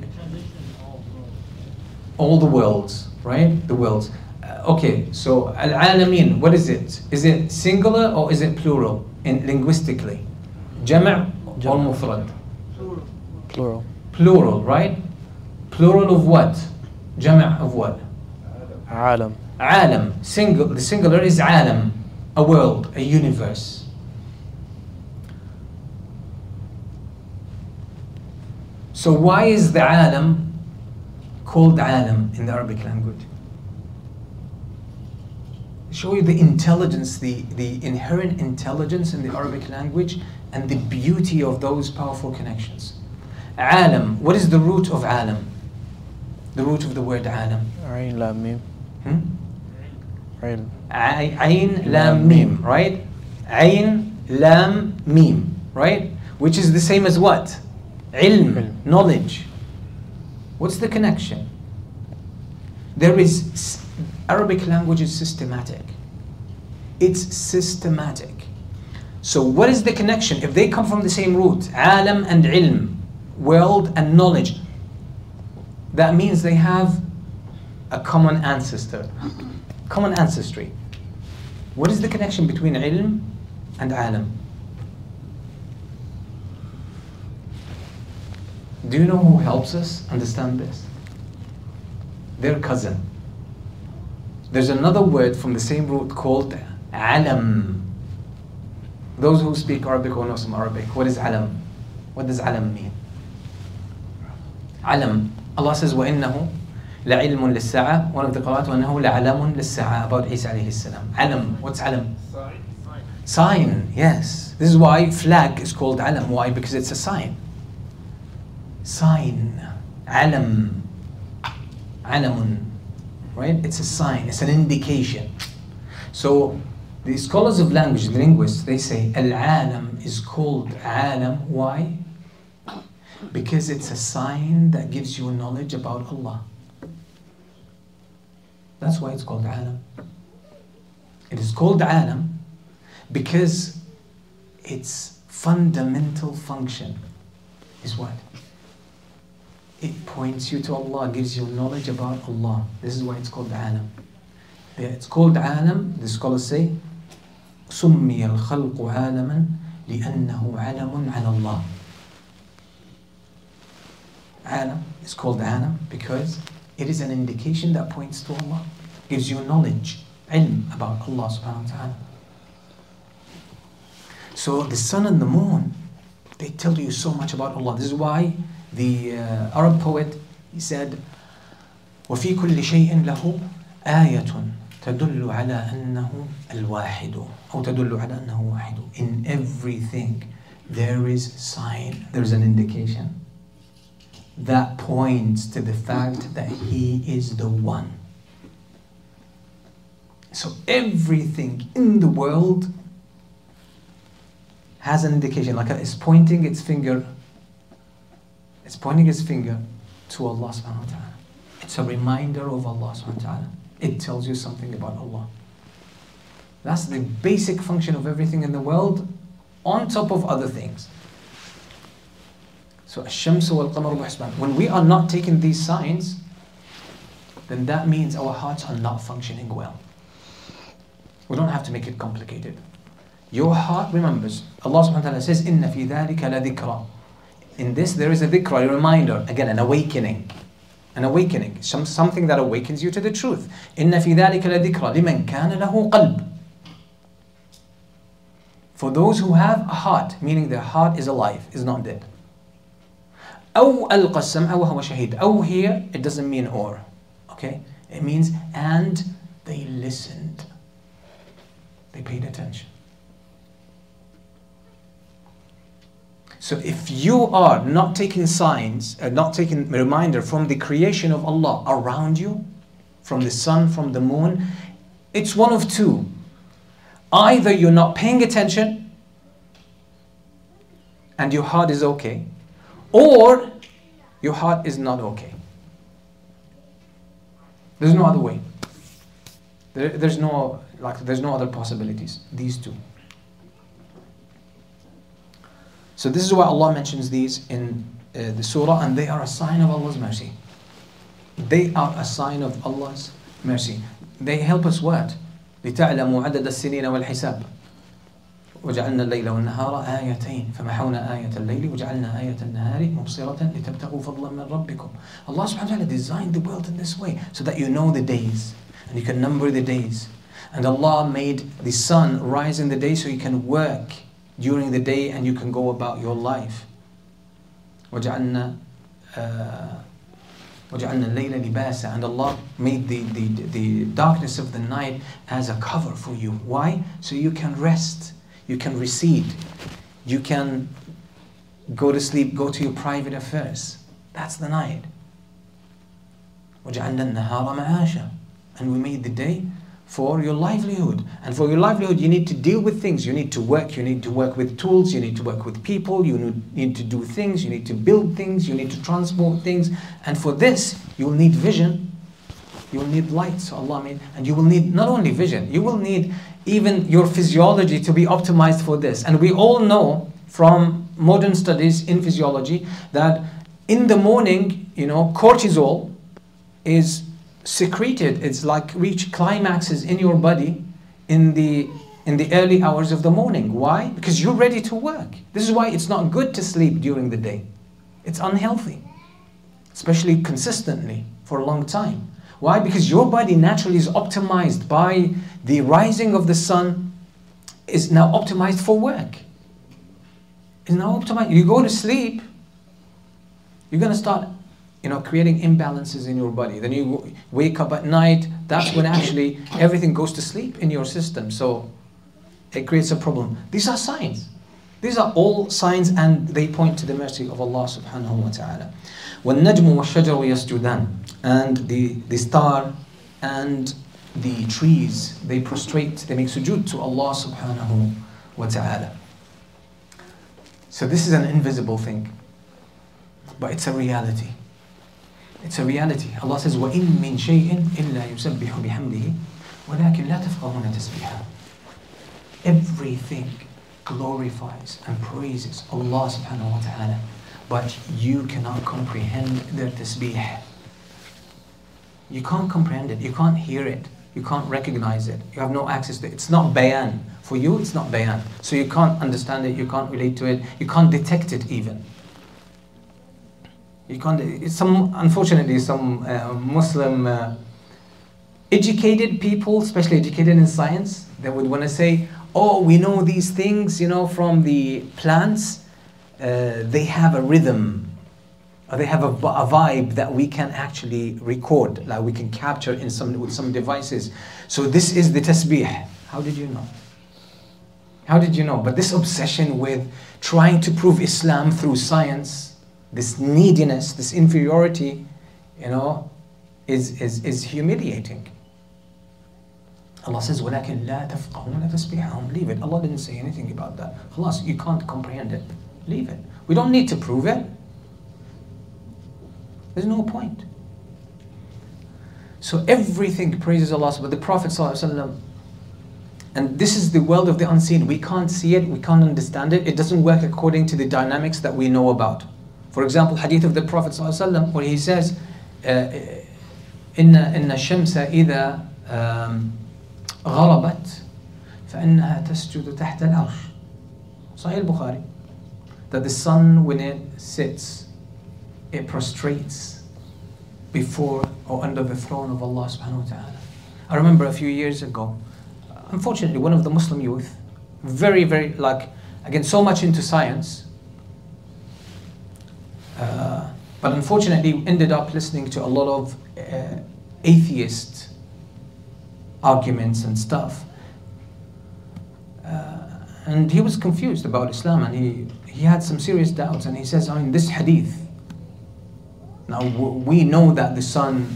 All the worlds, right? The worlds. Okay, so Al-Alameen, what is it? Is it singular or is it plural linguistically? Jama' or mufrad? Plural. Plural, right? Plural of what? Jama' of what? Alam. Alam. The singular is alam, a world, a universe. So why is the alam called alam in the Arabic language? Show you the intelligence, the inherent intelligence in the Arabic language and the beauty of those powerful connections. Alam, what is the root of alam? The root of the word alam? Ayn lam mim. Ayn lam mim, right? Ayn lam mim, right? Which is the same as what? Ilm, knowledge. What's the connection? Arabic language is systematic. It's systematic. So what is the connection? If they come from the same root, alam and ilm, world and knowledge, that means they have a common ancestor, common ancestry. What is the connection between ilm and alam? Do you know who helps us understand this? Their cousin. There's another word from the same root called alam. Those who speak Arabic or know some Arabic, what is alam? What does alam mean? Alam. Allah says, وَإِنَّهُ لَعِلْمٌ لِلسَّاعَةِ. One of the qira'at, وَإِنَّهُ لَعَلَمٌ لِلسَّاعَةِ, about Isa alayhi salam. Alam. What's alam? Sign. Yes. This is why flag is called alam. Why? Because it's a sign. Sign. Alam. Alamun. Right? It's a sign. It's an indication. So the scholars of language, the linguists, they say al-alam is called alam. Why? Because it's a sign that gives you knowledge about Allah. That's why it's called alam. It is called alam because its fundamental function is what? It points you to Allah, gives you knowledge about Allah. This is why it's called alam. It's called alam, the scholars say, سمي الخلق عالما لأنه علم على الله. Alam is called Alam because it is an indication that points to Allah, gives you knowledge, ilm about Allah subhanahu wa ta'ala. So the sun and the moon, they tell you so much about Allah. This is why the Arab poet, he said, وَفِي كُلِّ شَيْءٍ لَهُ آيَةٌ تَدُلُّ عَلَى أَنَّهُ الْوَاحِدُ أو تَدُلُّ عَلى أَنَّهُ وَاحِدُ. In everything there is sign, there is an indication that points to the fact that He is the one. So everything in the world has an indication, like it's pointing its finger to Allah subhanahu wa ta'ala. It's a reminder of Allah subhanahu wa ta'ala. It tells you something about Allah. That's the basic function of everything in the world, on top of other things. So الشمس والقمر بحسبان. When we are not taking these signs, then that means our hearts are not functioning well. We don't have to make it complicated. Your heart remembers. Allah subhanahu wa ta'ala says, إِنَّ فِي ذَلِكَ لَذِكْرًا. In this there is a dhikra, a reminder, again an awakening. An awakening, something that awakens you to the truth. إِنَّ فِي ذَلِكَ لَذِكْرًا لِمَنْ كَانَ لَهُ قَلْبٌ. For those who have a heart, meaning their heart is alive, is not dead. أو ألقى السمع وهو شهيد. أو here, it doesn't mean or. Okay? It means and they listened. They paid attention. So if you are not taking signs, not taking a reminder from the creation of Allah around you, from the sun, from the moon, it's one of two. Either you're not paying attention and your heart is okay, or your heart is not okay. There's no other way. There's no other possibilities. These two. So this is why Allah mentions these in the surah, and they are a sign of Allah's mercy. They are a sign of Allah's mercy. They help us what? لِتَعْلَمُوا عَدَدَ السِّنِينَ وَالْحِسَابِ وجعلنا الليل والنهار آيتين فمحونا آية الليل وجعلنا آية النهار مبصرة لتبتغوا فضلا من ربكم. Allah subhanahu wa ta'ala designed the world in this way so that you know the days and you can number the days. And Allah made the sun rise in the day so you can work during the day and you can go about your life. وجعلنا الليل لباسا. And Allah made the darkness of the night as a cover for you. Why? So you can rest. You can recede. You can go to sleep, go to your private affairs. That's the night. وَجَعَلْنَا النَّهَارَ مَعَاشًا. And we made the day for your livelihood. And for your livelihood, you need to deal with things. You need to work. You need to work with tools. You need to work with people. You need to do things. You need to build things. You need to transport things. And for this, you'll need vision. You'll need light. So Allah made, and you will need not only vision, you will need even your physiology to be optimized for this. And we all know from modern studies in physiology that in the morning, cortisol is secreted. It's like reach climaxes in your body in the early hours of the morning. Why? Because you're ready to work. This is why it's not good to sleep during the day. It's unhealthy, especially consistently for a long time. Why? Because your body naturally is optimized by the rising of the sun, is now optimized for work. Is now optimized. You go to sleep, you're going to start creating imbalances in your body. Then you wake up at night, that's when actually everything goes to sleep in your system. So it creates a problem. These are signs. These are all signs and they point to the mercy of Allah subhanahu wa ta'ala. وَالنَّجْمُ وَالشَّجَرُ يَسْجُدَانِ. And the star and the trees, they prostrate, they make sujood to Allah subhanahu wa ta'ala. So this is an invisible thing, but it's a reality. It's a reality. Allah says, وَإِن مِّن شَيْءٍ إِلَّا يُسَبِّحُ بِحَمْدِهِ وَلَكِنْ لَا تَفْقَهُونَ تَسْبِيحًا. Everything glorifies and praises Allah subhanahu wa ta'ala, but you cannot comprehend their tasbih. You can't comprehend it. You can't hear it. You can't recognize it. You have no access to it. It's not bayan For you, it's not bayan. So you can't understand it, you can't relate to it, you can't detect it even. You can't, unfortunately, some Muslim educated people, especially educated in science, they would want to say, oh, we know these things, from the plants. They have a rhythm, or they have a vibe that we can actually record, like we can capture with some devices. So this is the tasbih. How did you know? How did you know? But this obsession with trying to prove Islam through science, this neediness, this inferiority, is humiliating. Allah says, وَلَكِنْ لَا تَفْقَهُونَ تَسْبِيحَهُمْ. Leave it. Allah didn't say anything about that. Khalas, you can't comprehend it. Leave it. We don't need to prove it. There's no point. So everything praises Allah. But the Prophet ﷺ, and this is the world of the unseen. We can't see it, we can't understand it. It doesn't work according to the dynamics that we know about. For example, hadith of the Prophet ﷺ, where he says, إِنَّ الشَّمْسَ إِذَا غَرَبَتْ فَإِنَّهَا تَسْجُدُ تَحْتَ الْعَرْشِ. Sahih Bukhari. That the sun, when it sits, it prostrates before or under the throne of Allah subhanahu wa ta'ala. I remember a few years ago, unfortunately, one of the Muslim youth, very, very, again, so much into science, but unfortunately ended up listening to a lot of atheist arguments and stuff. And he was confused about Islam, and he had some serious doubts, and he says, this hadith, now we know that the sun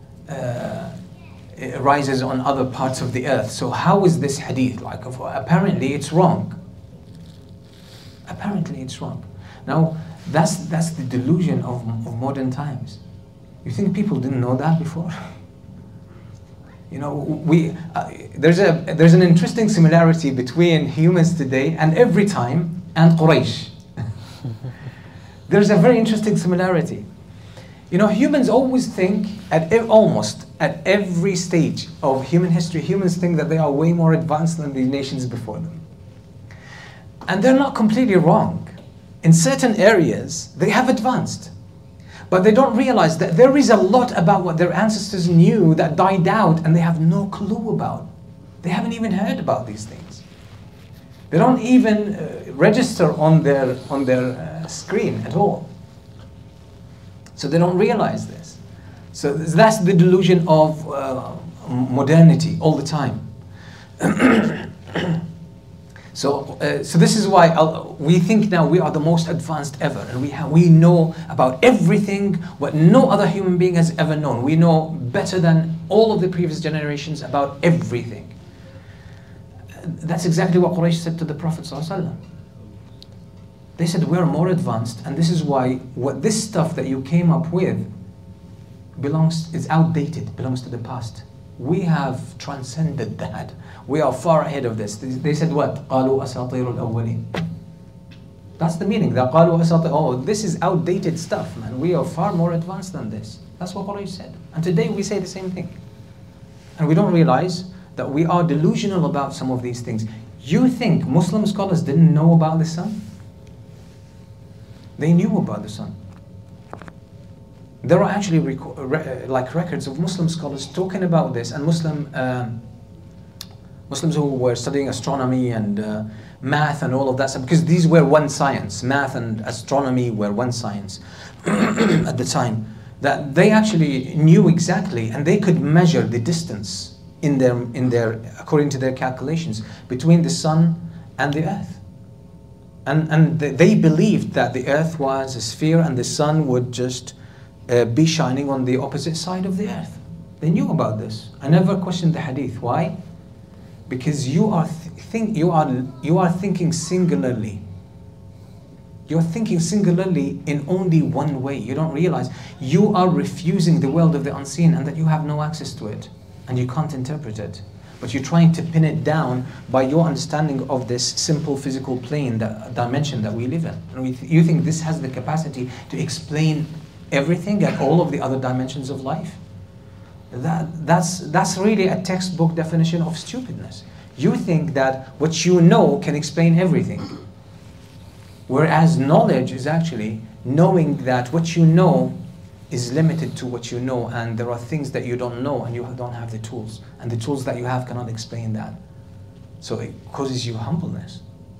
rises on other parts of the earth, so how is this hadith like? Apparently it's wrong. Apparently it's wrong. Now that's the delusion of modern times. You think people didn't know that before? There's an interesting similarity between humans today and every time and Quraysh. There's a very interesting similarity. Humans always think, almost at every stage of human history, humans think that they are way more advanced than the nations before them. And they're not completely wrong. In certain areas, they have advanced. But they don't realize that there is a lot about what their ancestors knew that died out and they have no clue about. They haven't even heard about these things. They don't even register on their screen at all. So they don't realize this. So that's the delusion of modernity all the time. So this is why we think now we are the most advanced ever, and we know about everything what no other human being has ever known. We know better than all of the previous generations about everything. That's exactly what Quraysh said to the Prophet ﷺ. They said, we're more advanced, and this is why this stuff that you came up with is outdated, belongs to the past. We have transcended that. We are far ahead of this. They said what? قَالُوا أَسَاطِيرُ الْأَوَّلِينَ. That's the meaning. That قَالُوا أَسَاطِيرُ. Oh, this is outdated stuff, man. We are far more advanced than this. That's what Quraysh said. And today we say the same thing. And we don't realize that we are delusional about some of these things. You think Muslim scholars didn't know about the sun? They knew about the sun. There are actually records of Muslim scholars talking about this, and Muslims who were studying astronomy and math and all of that stuff, because these were one science. Math and astronomy were one science at the time. That they actually knew exactly, and they could measure the distance in their according to their calculations between the sun and the earth. And they believed that the earth was a sphere and the sun would just be shining on the opposite side of the earth. They knew about this. I never questioned the hadith. Why? Because you are thinking singularly. You're thinking singularly in only one way. You don't realize you are refusing the world of the unseen and that you have no access to it and you can't interpret it. But you're trying to pin it down by your understanding of this simple physical plane, dimension that we live in. And you think this has the capacity to explain everything and all of the other dimensions of life. That's really a textbook definition of stupidness. You think that what you know can explain everything. Whereas knowledge is actually knowing that what you know is limited to what you know, and there are things that you don't know and you don't have the tools. And the tools that you have cannot explain that. So it causes you humbleness.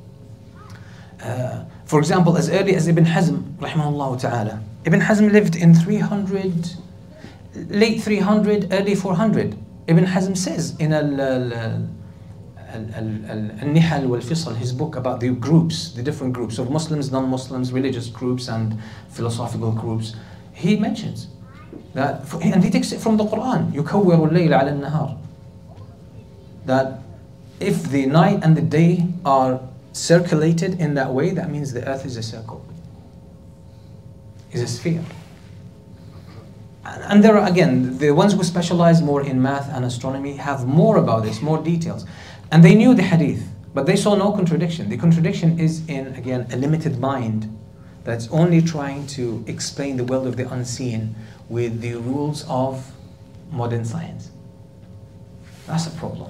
For example, as early as Ibn Hazm, rahimahullah ta'ala. Ibn Hazm lived in late 300, early 400. Ibn Hazm says in Al-Nihal wal-Fisal, his book about the groups, the different groups of Muslims, non-Muslims, religious groups and philosophical groups, he mentions that, and he takes it from the Quran, يُكَوِّرُ اللَّيْلَ عَلَى النَّهَارِ, that if the night and the day are circulated in that way, that means the earth is a circle, is a sphere. And there are, again, the ones who specialize more in math and astronomy have more about this, more details. And they knew the hadith, but they saw no contradiction. The contradiction is in, again, a limited mind that's only trying to explain the world of the unseen with the rules of modern science. That's a problem.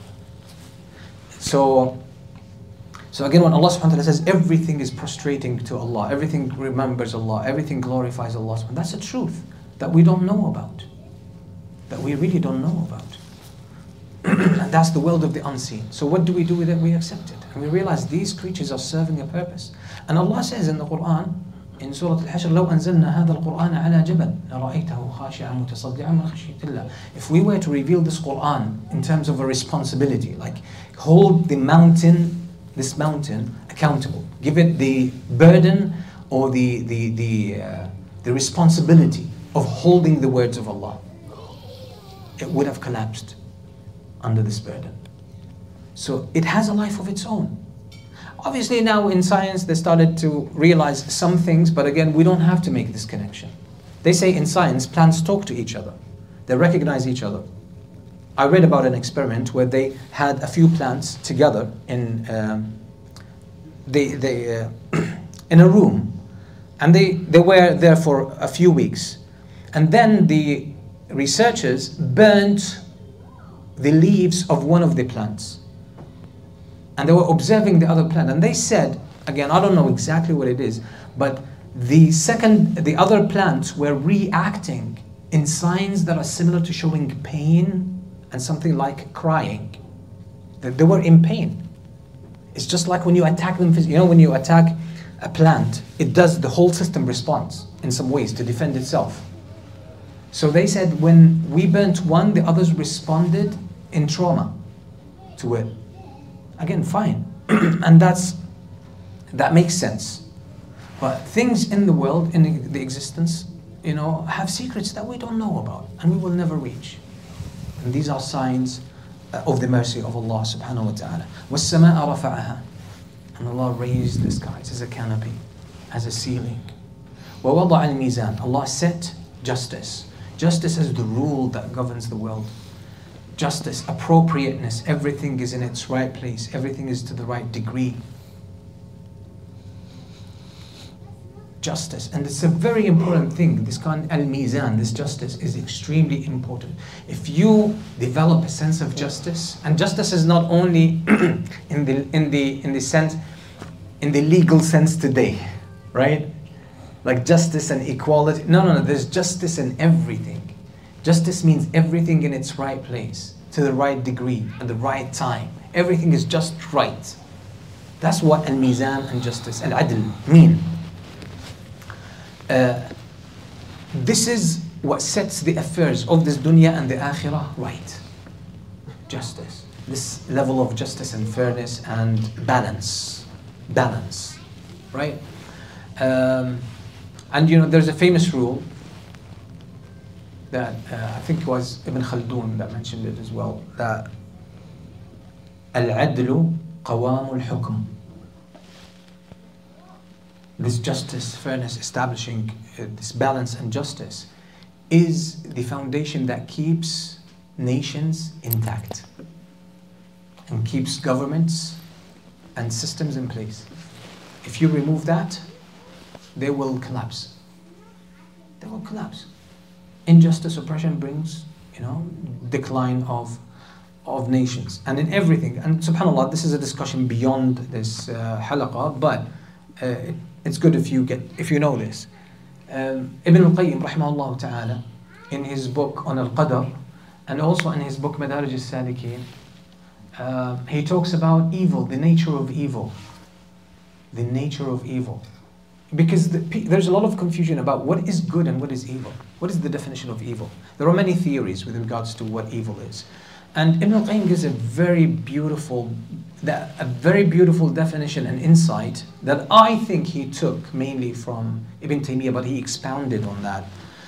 So again, when Allah subhanahu wa ta'ala says everything is prostrating to Allah, everything remembers Allah, everything glorifies Allah subhanahu wa ta'ala, that's a truth that we don't know about, that we really don't know about. And that's the world of the unseen. So what do we do with it? We accept it. And we realize these creatures are serving a purpose. And Allah says in the Quran, in Surah Al-Hashr, لَوْ أَنزَلْنَا هَذَا الْقُرْآنَ عَلَى جَبَلٍ لَرَأَيْتَهُ خَاشِعًا مُتَصَدِّعًا مِنْ خَشْيَةِ اللَّهِ. If we were to reveal this Quran in terms of a responsibility, like hold this mountain accountable, give it the burden or the responsibility of holding the words of Allah, it would have collapsed under this burden. So it has a life of its own. Obviously now in science they started to realize some things, but again, we don't have to make this connection. They say in science, plants talk to each other. They recognize each other. I read about an experiment where they had a few plants together in in a room, and they were there for a few weeks. And then the researchers burnt the leaves of one of the plants. And they were observing the other plant. And they said, again, I don't know exactly what it is, but the other plants were reacting in signs that are similar to showing pain and something like crying. They were in pain. It's just like when you attack them, when you attack a plant, the whole system responds in some ways to defend itself. So they said when we burnt one, the others responded in trauma to it. Again, fine. And that makes sense. But things in the world, in the existence, have secrets that we don't know about and we will never reach. And these are signs of the mercy of Allah subhanahu wa ta'ala. وَالسَّمَاءَ رَفَعَهَا. And Allah raised the skies as a canopy, as a ceiling. وَوَضَعَ الْمِيزَانَ. Allah set justice. Justice is the rule that governs the world. Justice, appropriateness, everything is in its right place. Everything is to the right degree. Justice, and it's a very important thing. This kind al-mizan, this justice is extremely important. If you develop a sense of justice, and justice is not only in the legal sense today, right? Like justice and equality. No. There's justice in everything. Justice means everything in its right place, to the right degree, at the right time. Everything is just right. That's what al-mizan and justice and adl mean. This is what sets the affairs of this dunya and the akhirah right. Justice. This level of justice and fairness and balance. Right? And there's a famous rule that I think it was Ibn Khaldun that mentioned it as well, that al-adlu qawamul hukm. This justice, fairness, establishing this balance and justice is the foundation that keeps nations intact and keeps governments and systems in place. If you remove that, they will collapse. They will collapse. Injustice, oppression brings, decline of of nations and in everything. And subhanAllah, this is a discussion beyond this halaqah, but it's good if you know this. Ibn al-Qayyim rahimahullah ta'ala, in his book on al-Qadr, and also in his book Madarij al-Salikin, he talks about evil, the nature of evil. The nature of evil. Because there's a lot of confusion about what is good and what is evil. What is the definition of evil? There are many theories with regards to what evil is. And Ibn al-Qayyim gives a very beautiful definition and insight that I think he took mainly from Ibn Taymiyyah, but he expounded on that.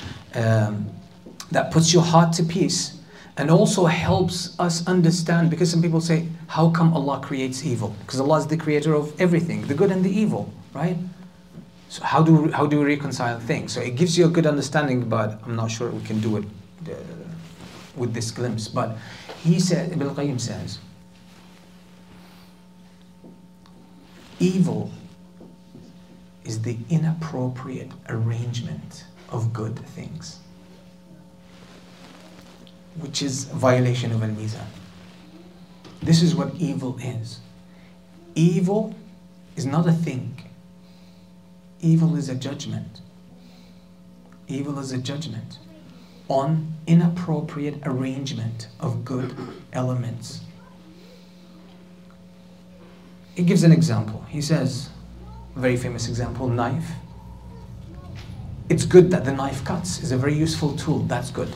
That puts your heart to peace and also helps us understand, because some people say, how come Allah creates evil? Because Allah is the creator of everything, the good and the evil, right? So how do we reconcile things? So it gives you a good understanding, but I'm not sure we can do it with this glimpse. But he said, Ibn al-Qayyim says, evil is the inappropriate arrangement of good things, which is a violation of al-Mizan. This is what evil is. Evil is not a thing. Evil is a judgment. Evil is a judgment on inappropriate arrangement of good elements. He gives an example. He says, a very famous example, knife. It's good that the knife cuts. It's a very useful tool. That's good.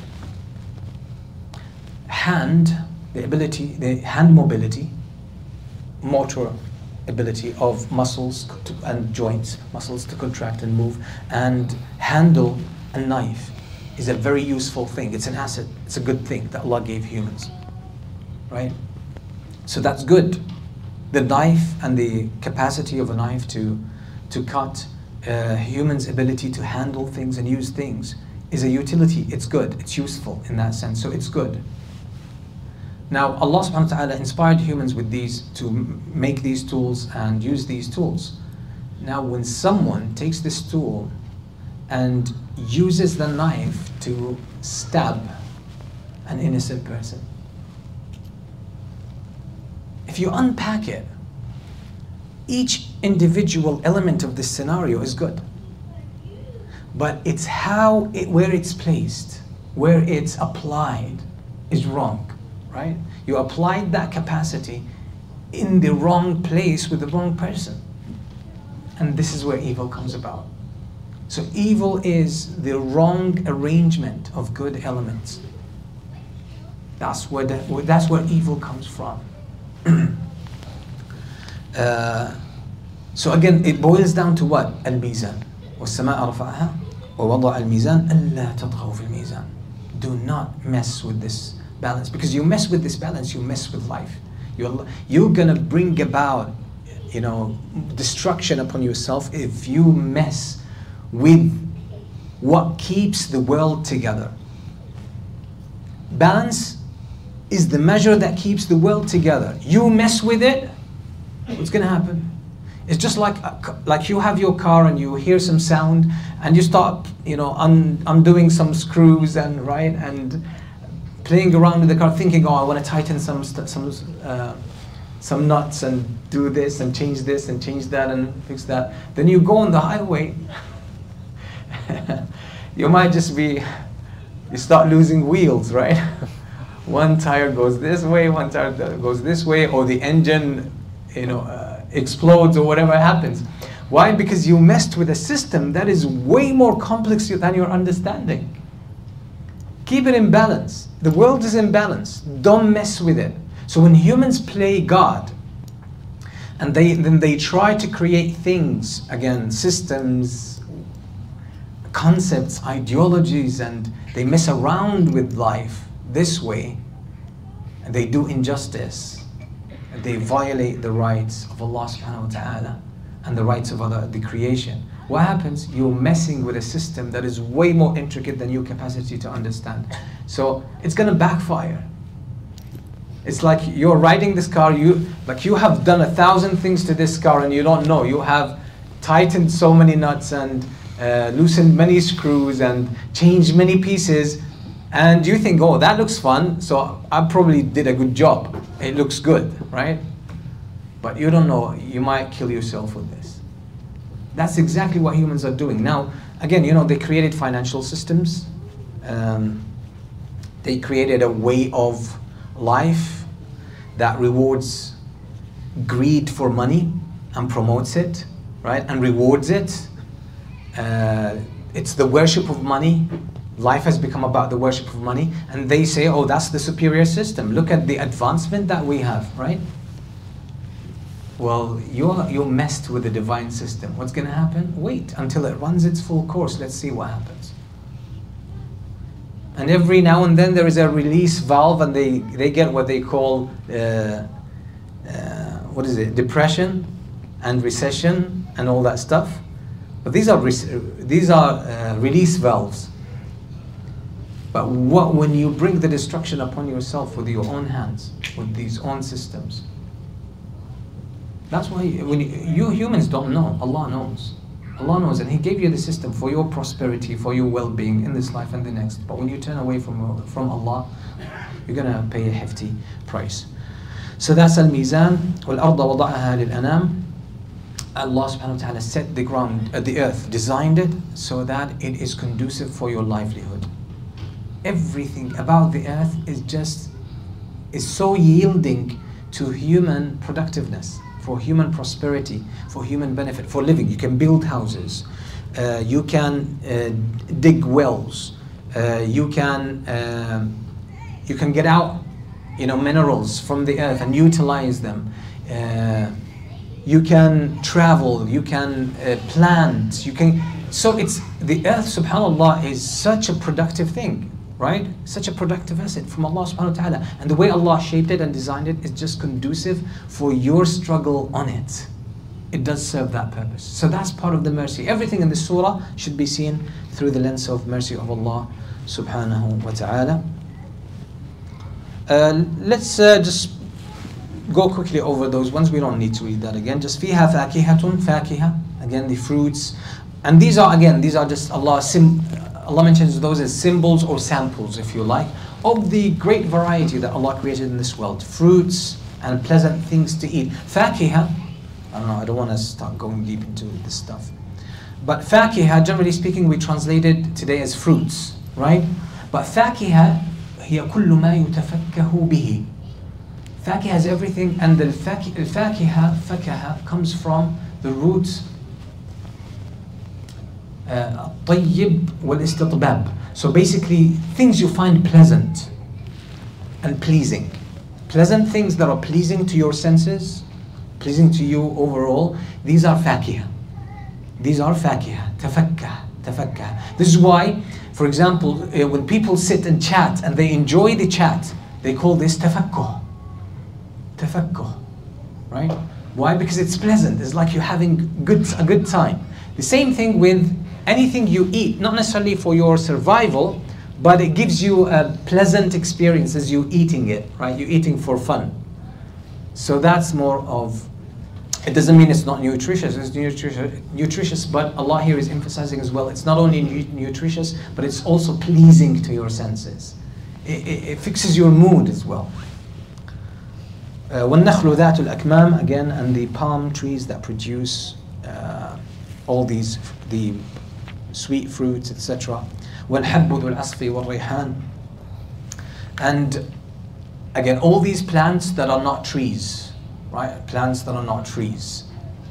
Hand, the hand mobility, motor ability of muscles and joints, muscles to contract and move, and handle a knife is a very useful thing. It's an asset. It's a good thing that Allah gave humans, right? So that's good. The knife and the capacity of a knife to cut, humans' ability to handle things and use things is a utility. It's good. It's useful in that sense. So it's good. Now, Allah subhanahu wa ta'ala inspired humans with these to make these tools and use these tools. Now, when someone takes this tool and uses the knife to stab an innocent person, if you unpack it, each individual element of this scenario is good. But it's where it's placed, where it's applied is wrong. Right? You applied that capacity in the wrong place with the wrong person. And this is where evil comes about. So evil is the wrong arrangement of good elements. That's where evil comes from. So again, it boils down to what? Al-Mizan. وَالسَّمَاءَ رَفَعَهَا وَوَضَعَ الْمِيزَانَ أَلَّا تَطْغَوْا فِي الْمِيزَانِ. Do not mess with this balance, because you mess with this balance, you mess with life. You're gonna bring about, destruction upon yourself if you mess with what keeps the world together. Balance is the measure that keeps the world together. You mess with it, what's gonna happen? It's just like you have your car and you hear some sound and you start, undoing some screws and playing around with the car, thinking, I want to tighten some nuts and do this and change that and fix that. Then you go on the highway, you might you start losing wheels, right? One tire goes this way, one tire goes this way, or the engine, explodes or whatever happens. Why? Because you messed with a system that is way more complex than your understanding. Keep it in balance. The world is in balance. Don't mess with it. So when humans play God, and then they try to create things, again, systems, concepts, ideologies, and they mess around with life this way, and they do injustice, and they violate the rights of Allah subhanahu wa ta'ala and the rights of the creation. What happens? You're messing with a system that is way more intricate than your capacity to understand. So it's going to backfire. It's like you're riding this car, you have done 1,000 things to this car and you don't know. You have tightened so many nuts and loosened many screws and changed many pieces, And you think, oh, that looks fun, so I probably did a good job. It looks good, right? But you don't know, you might kill yourself with this. That's exactly what humans are doing. Now, again, they created financial systems. They created a way of life that rewards greed for money and promotes it, right? And rewards it. It's the worship of money. Life has become about the worship of money. And they say, oh, that's the superior system. Look at the advancement that we have, right? Well, you're messed with the divine system. What's going to happen? Wait until it runs its full course. Let's see what happens. And every now and then there is a release valve, and they get what they call depression and recession and all that stuff. But these are release valves. But when you bring the destruction upon yourself with your own hands, with these own systems? That's why when you humans don't know, Allah knows. Allah knows, and He gave you the system for your prosperity, for your well-being in this life and the next. But when you turn away from Allah, you're going to pay a hefty price. So that's al-mizan. وَالْأَرْضَ وَضَعَهَا لِلْأَنَامِ. Allah subhanahu wa ta'ala set the ground, the earth, designed it so that it is conducive for your livelihood. Everything about the earth is so yielding to human productiveness, for human prosperity, for human benefit, for living. You can build houses, you can dig wells, you can get out, minerals from the earth and utilize them. You can travel, you can plant, so it's the earth, subhanallah, is such a productive thing, right? Such a productive asset from Allah subhanahu wa ta'ala. And the way Allah shaped it and designed it is just conducive for your struggle on it. It does serve that purpose. So that's part of the mercy. Everything in the surah should be seen through the lens of mercy of Allah subhanahu wa ta'ala. Let's just go quickly over those ones. We don't need to read that again. Just fiha fakihatun, fakiha. Again, the fruits. And these are just Allah mentions those as symbols or samples, if you like, of the great variety that Allah created in this world. Fruits and pleasant things to eat. Fakiha, I don't want to start going deep into this stuff. But fakiha, generally speaking, we translate it today as fruits, right? But fakiha, hiya kullu ma yutafakkahu bihi. Fakiha is everything, and the fakaha comes from the root الطيب والاستطباب. So basically, things you find pleasant and pleasing. Pleasant things that are pleasing to your senses, pleasing to you overall, these are fakiha. These are fakiha, tafakkah. This is why, for example, when people sit and chat and they enjoy the chat, they call this tafakkuh. Tafakkuh, right? Why? Because it's pleasant. It's like you're having a good time. The same thing with anything you eat, not necessarily for your survival, but it gives you a pleasant experience as you eating it, right? You're eating for fun. So that's more of, it doesn't mean it's not nutritious, it's nutritious, but Allah here is emphasizing as well, it's not only nutritious, but it's also pleasing to your senses. It fixes your mood as well. وَالنَّخْلُ ذَاتُ الْأَكْمَامِ, again, and the palm trees that produce all these, the sweet fruits, etc. وَالْحَبُّ ذُو الْعَصْفِ وَالرَّيْحَانِ. And again, all these plants that are not trees, right? Plants that are not trees.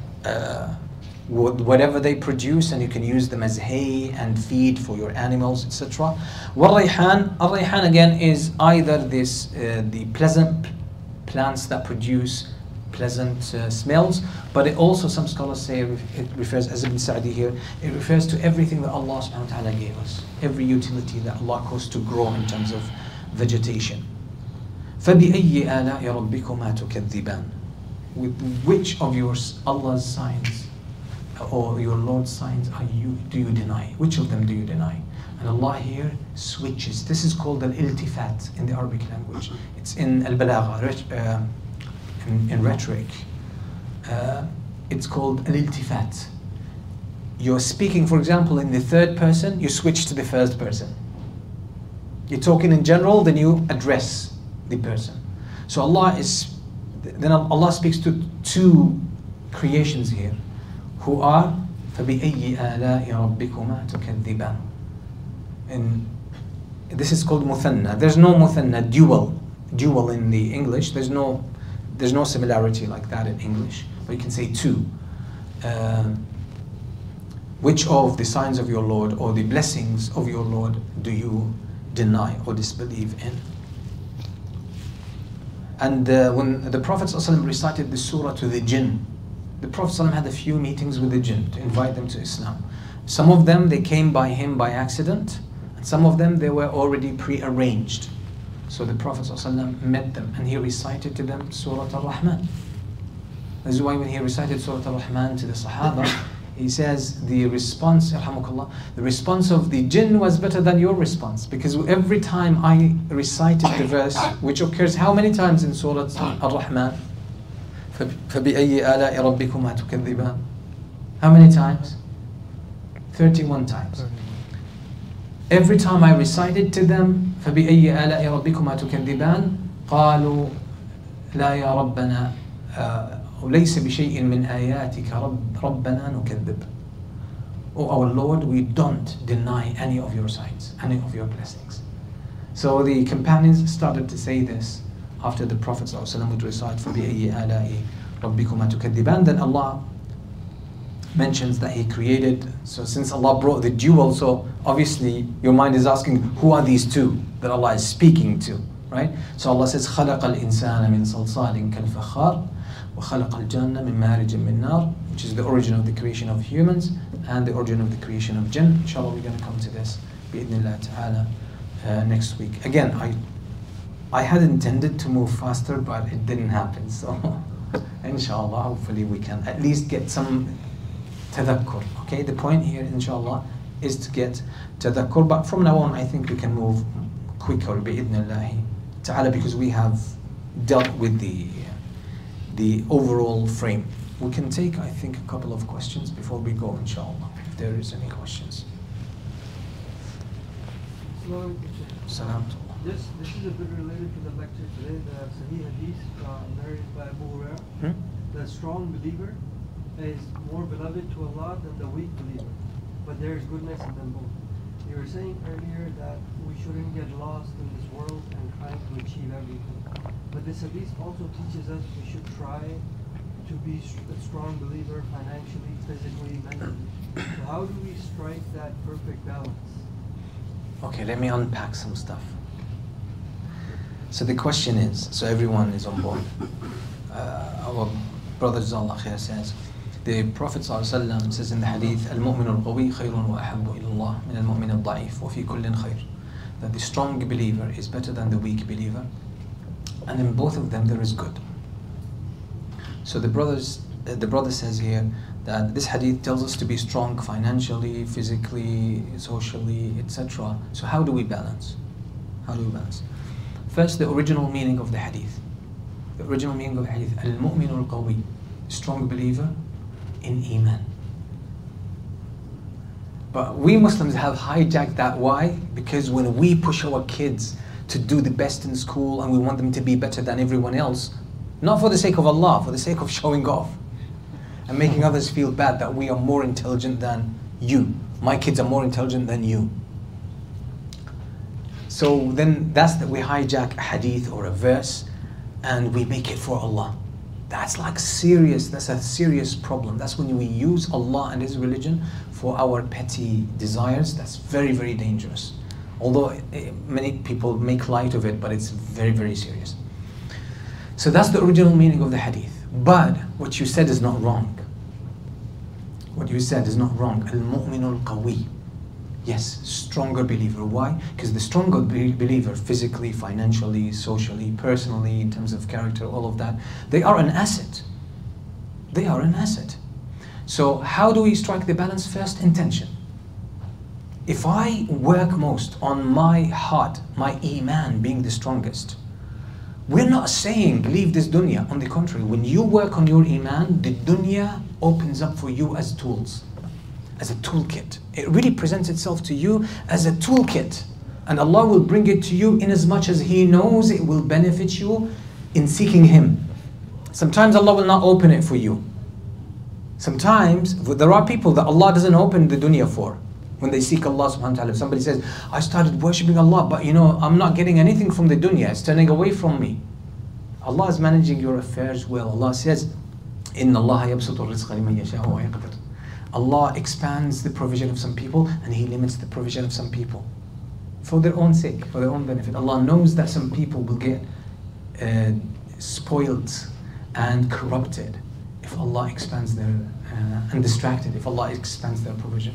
Whatever they produce, and you can use them as hay and feed for your animals, etc. وَالرَّيْحَانِ. Al-rayhan again is either the pleasant plants that produce pleasant smells, but it also, some scholars say, it refers, as Ibn Sa'di here, it refers to everything that Allah subhanahu wa ta'ala gave us, every utility that Allah caused to grow in terms of vegetation. فَبِأَيِّ آلَاءِ رَبِّكُمَا تُكَذِّبَانِ. With which of your Allah's signs or your Lord's signs do you deny? Which of them do you deny? And Allah here switches. This is called al-iltifat in the Arabic language. It's in al-balagha, in rhetoric. It's called al-iltifat. You're speaking, for example, in the third person, you switch to the first person. You're talking in general, then you address the person. So then Allah speaks to two creations here, who are فَبِأَيِّ آلَاءِ رَبِّكُمَا تُكَذِّبَانِ. And this is called muthanna. There's no muthanna, dual in the English. There's no similarity like that in English, but you can say two. Which of the signs of your Lord or the blessings of your Lord do you deny or disbelieve in? And when the Prophet ﷺ recited this surah to the jinn, the Prophet ﷺ had a few meetings with the jinn to invite them to Islam. Some of them, they came by him by accident, and some of them, they were already pre-arranged. So the Prophet ﷺ met them and he recited to them Surah Al-Rahman. This is why when he recited Surah Al-Rahman to the Sahaba, he says the response, yarhamukallah, the response of the jinn was better than your response, because every time I recited the verse, which occurs how many times in Surah Al-Rahman? فَبِأَيِّ آلَاءِ رَبِّكُمَا تُكَذِّبَانِ. How many times? 31 times. Every time I recited to them فَبِأَيِّ آلَاءِ رَبِّكُمَا تُكَذِّبَانِ قالوا لا يا ربنا وليس بشيء من آياتك ربنا نكذب. Oh our Lord, we don't deny any of your signs, any of your blessings. So the companions started to say this after the Prophet ﷺ would recite فَبِأَيِّ آلَاءِ رَبِّكُمَا تُكَذِّبَانِ. Then Allah mentions that He created. So since Allah brought the dual, so obviously your mind is asking, who are these two that Allah is speaking to, right? So Allah says خَلَقَ الْإِنسَانَ مِنْ صَلْصَالٍ كَالْفَخَّارِ وَخَلَقَ الْجَنَّ مِنْ مَارِجٍ مِنْ نَارٍ, which is the origin of the creation of humans and the origin of the creation of jinn. Inshallah, we're going to come to this bi'idhnillah ta'ala next week. Again, I had intended to move faster, but it didn't happen. So inshallah, hopefully we can at least get some tadakkur. Okay, the point here, inshallah, is to get tadakkur. But from now on, I think we can move quicker bi'idhnillah ta'ala, because we have dealt with the overall frame. We can take, I think, a couple of questions before we go, inshallah, if there is any questions. Salam. This is a bit related to the lecture today, the Sahih Hadith narrated by Abu Hurairah. The strong believer is more beloved to Allah than the weak believer, but there is goodness in them both. You were saying earlier that we shouldn't get lost in this world and trying to achieve everything. But this hadith also teaches us we should try to be a strong believer financially, physically, mentally. So how do we strike that perfect balance? Okay, let me unpack some stuff. So the question is, so everyone is on board. Our brother Jazakallah Khair says, the Prophet ﷺ says in the hadith, المؤمن القوي خير وأحب إلى الله من المؤمن الضعيف وفي كل خير, that the strong believer is better than the weak believer, and in both of them there is good. So the brother says here that this hadith tells us to be strong financially, physically, socially, etc. So how do we balance? How do we balance? First, the original meaning of the hadith. The original meaning of the hadith, al-mu'min al-qawi, strong believer in iman. But we Muslims have hijacked that. Why? Because when we push our kids to do the best in school and we want them to be better than everyone else, not for the sake of Allah, for the sake of showing off and making others feel bad that we are more intelligent than you. My kids are more intelligent than you. So then that's that we hijack a hadith or a verse and we make it for Allah. That's that's a serious problem. That's when we use Allah and His religion for our petty desires. That's very, very dangerous. Although many people make light of it, but it's very, very serious. So that's the original meaning of the hadith. But what you said is not wrong. What you said is not wrong. Al-mu'min al-qawi. Yes, stronger believer. Why? Because the stronger believer, physically, financially, socially, personally, in terms of character, all of that, they are an asset. They are an asset. So how do we strike the balance? First, intention. If I work most on my heart, my iman being the strongest, we're not saying leave this dunya. On the contrary, when you work on your iman, the dunya opens up for you as tools, as a toolkit. It really presents itself to you as a toolkit, And Allah will bring it to you in as much as He knows it will benefit you in seeking Him. Sometimes Allah will not open it for you. Sometimes there are people that Allah doesn't open the dunya for when they seek Allah subhanahu wa ta'ala. If somebody says, I started worshipping Allah, but I'm not getting anything from the dunya, it's turning away from me. Allah is managing your affairs well. Allah says, إِنَّ اللَّهَ يَبْسُطُ الرِّزْقَ لِمَنْ يَشَاءُ وَيَقْدِرُ. Allah expands the provision of some people and He limits the provision of some people for their own sake, for their own benefit. Allah knows that some people will get spoiled and corrupted if Allah expands their, and distracted if Allah expands their provision.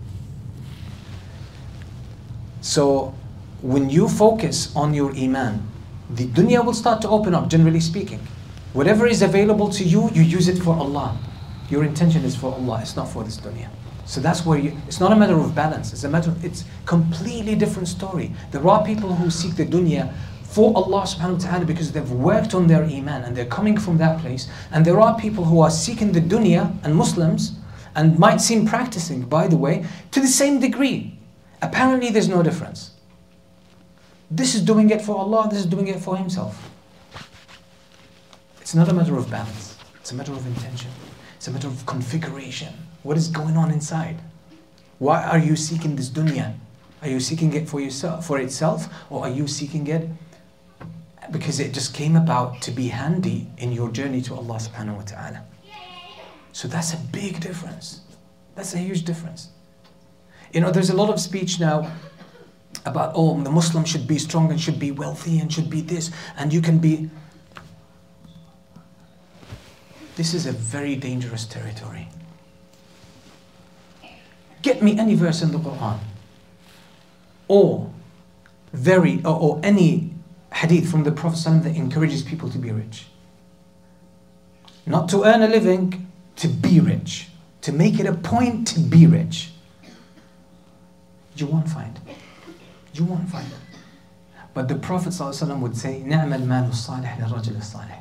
So when you focus on your iman, the dunya will start to open up, generally speaking. Whatever is available to you, you use it for Allah. Your intention is for Allah, it's not for this dunya. So that's where it's not a matter of balance, it's completely different story. There are people who seek the dunya for Allah subhanahu wa ta'ala because they've worked on their iman and they're coming from that place. And there are people who are seeking the dunya, and Muslims, and might seem practicing, by the way, to the same degree. Apparently there's no difference. This is doing it for Allah, this is doing it for himself. It's not a matter of balance, it's a matter of intention. It's a matter of configuration. What is going on inside? Why are you seeking this dunya? Are you seeking it for yourself, for itself, or are you seeking it because it just came about to be handy in your journey to Allah subhanahu wa ta'ala? So that's a big difference. That's a huge difference. There's a lot of speech now about, the Muslim should be strong and should be wealthy and should be this, and you can be... This is a very dangerous territory. Get me any verse in the Quran or any hadith from the Prophet ﷺ that encourages people to be rich. Not to earn a living, to be rich. To make it a point to be rich. You won't find it. You won't find it. But the Prophet ﷺ would say, نِعْمَ الْمَالُ الصَّالِحِ لِلرَّجُلِ الصَّالِحِ.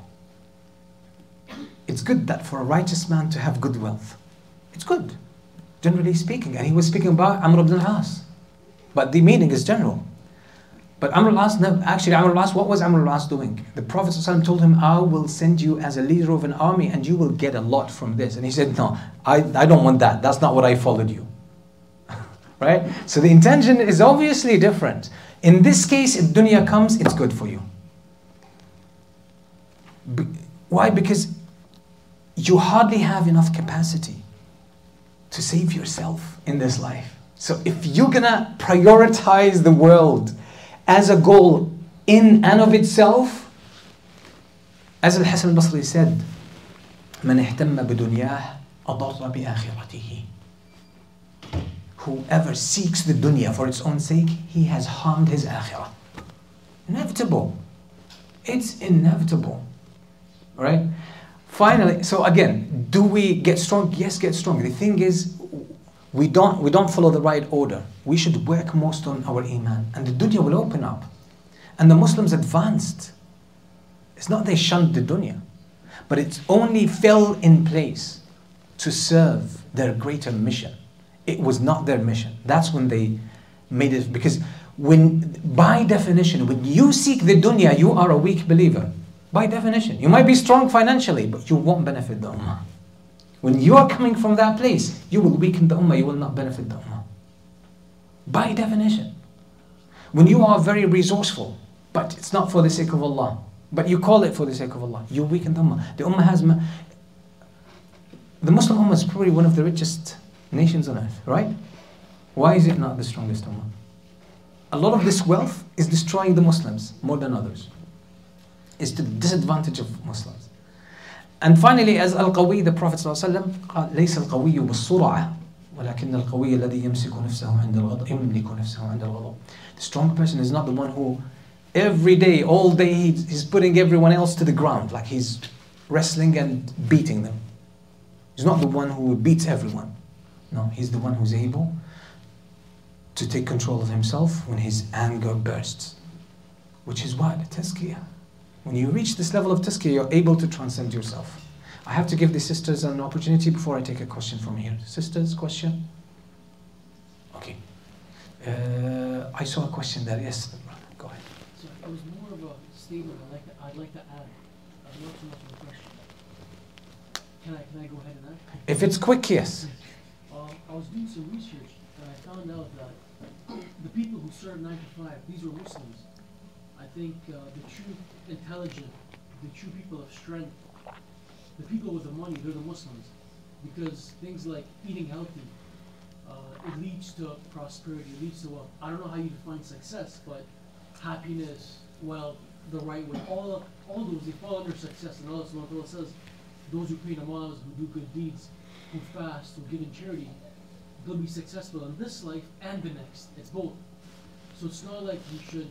It's good that for a righteous man to have good wealth. It's good, generally speaking. And he was speaking about Amr ibn al-As. But the meaning is general. But Amr al-As, what was Amr al-As doing? The Prophet ﷺ told him, I will send you as a leader of an army and you will get a lot from this. And he said, no, I don't want that. That's not what I followed you. Right? So the intention is obviously different. In this case, if dunya comes, it's good for you. Why? Because you hardly have enough capacity to save yourself in this life. So if you're gonna prioritize the world as a goal in and of itself, as Al-Hasan al-Basri said, مَنْ اهْتَمَّ بِدُنْيَاهِ أَضَرَّ بِآخِرَتِهِ. Whoever seeks the dunya for its own sake, he has harmed his akhirah. Inevitable. It's inevitable. Alright? Finally, so again, do we get strong? Yes, get strong. The thing is, we don't follow the right order. We should work most on our iman, and the dunya will open up. And the Muslims advanced. It's not they shunned the dunya, but it only fell in place to serve their greater mission. It was not their mission. That's when they made it, because by definition, when you seek the dunya, you are a weak believer. By definition. You might be strong financially, but you won't benefit the ummah. When you are coming from that place, you will weaken the ummah, you will not benefit the ummah. By definition. When you are very resourceful, but it's not for the sake of Allah, but you call it for the sake of Allah, you weaken the ummah. The Muslim ummah is probably one of the richest nations on earth, right? Why is it not the strongest ummah? A lot of this wealth is destroying the Muslims more than others. It's to the disadvantage of Muslims. And finally, as Al-Qawi, the Prophet ﷺ قال ليس القوي بالسرعة ولكن القوي الذي يمسك نفسه عند الغضب يملك نفسه عند الغضب. The strong person is not the one who every day, all day, he's putting everyone else to the ground, like he's wrestling and beating them. He's not the one who beats everyone. No, he's the one who's able to take control of himself when his anger bursts. Which is what? Tazkiyah. When you reach this level of tazkiyah, you're able to transcend yourself. I have to give the sisters an opportunity before I take a question from here. Sisters, question? Okay. I saw a question there. Yes, go ahead. So it was more of a statement I'd like to add. Not too much of a question. Can I go ahead and add? If it's quick, yes. I was doing some research and I found out that the people who served 9 to 5, these were Muslims. I think the true intelligent, the true people of strength, the people with the money, they're the Muslims. Because things like eating healthy, it leads to prosperity, it leads to wealth. I don't know how you define success, but happiness, wealth, the right way, all those, they fall under success. And Allah subhanahu wa ta'ala says, those who pray namaz, who do good deeds, who fast, who give in charity, they'll be successful in this life and the next. It's both. So it's not like we should,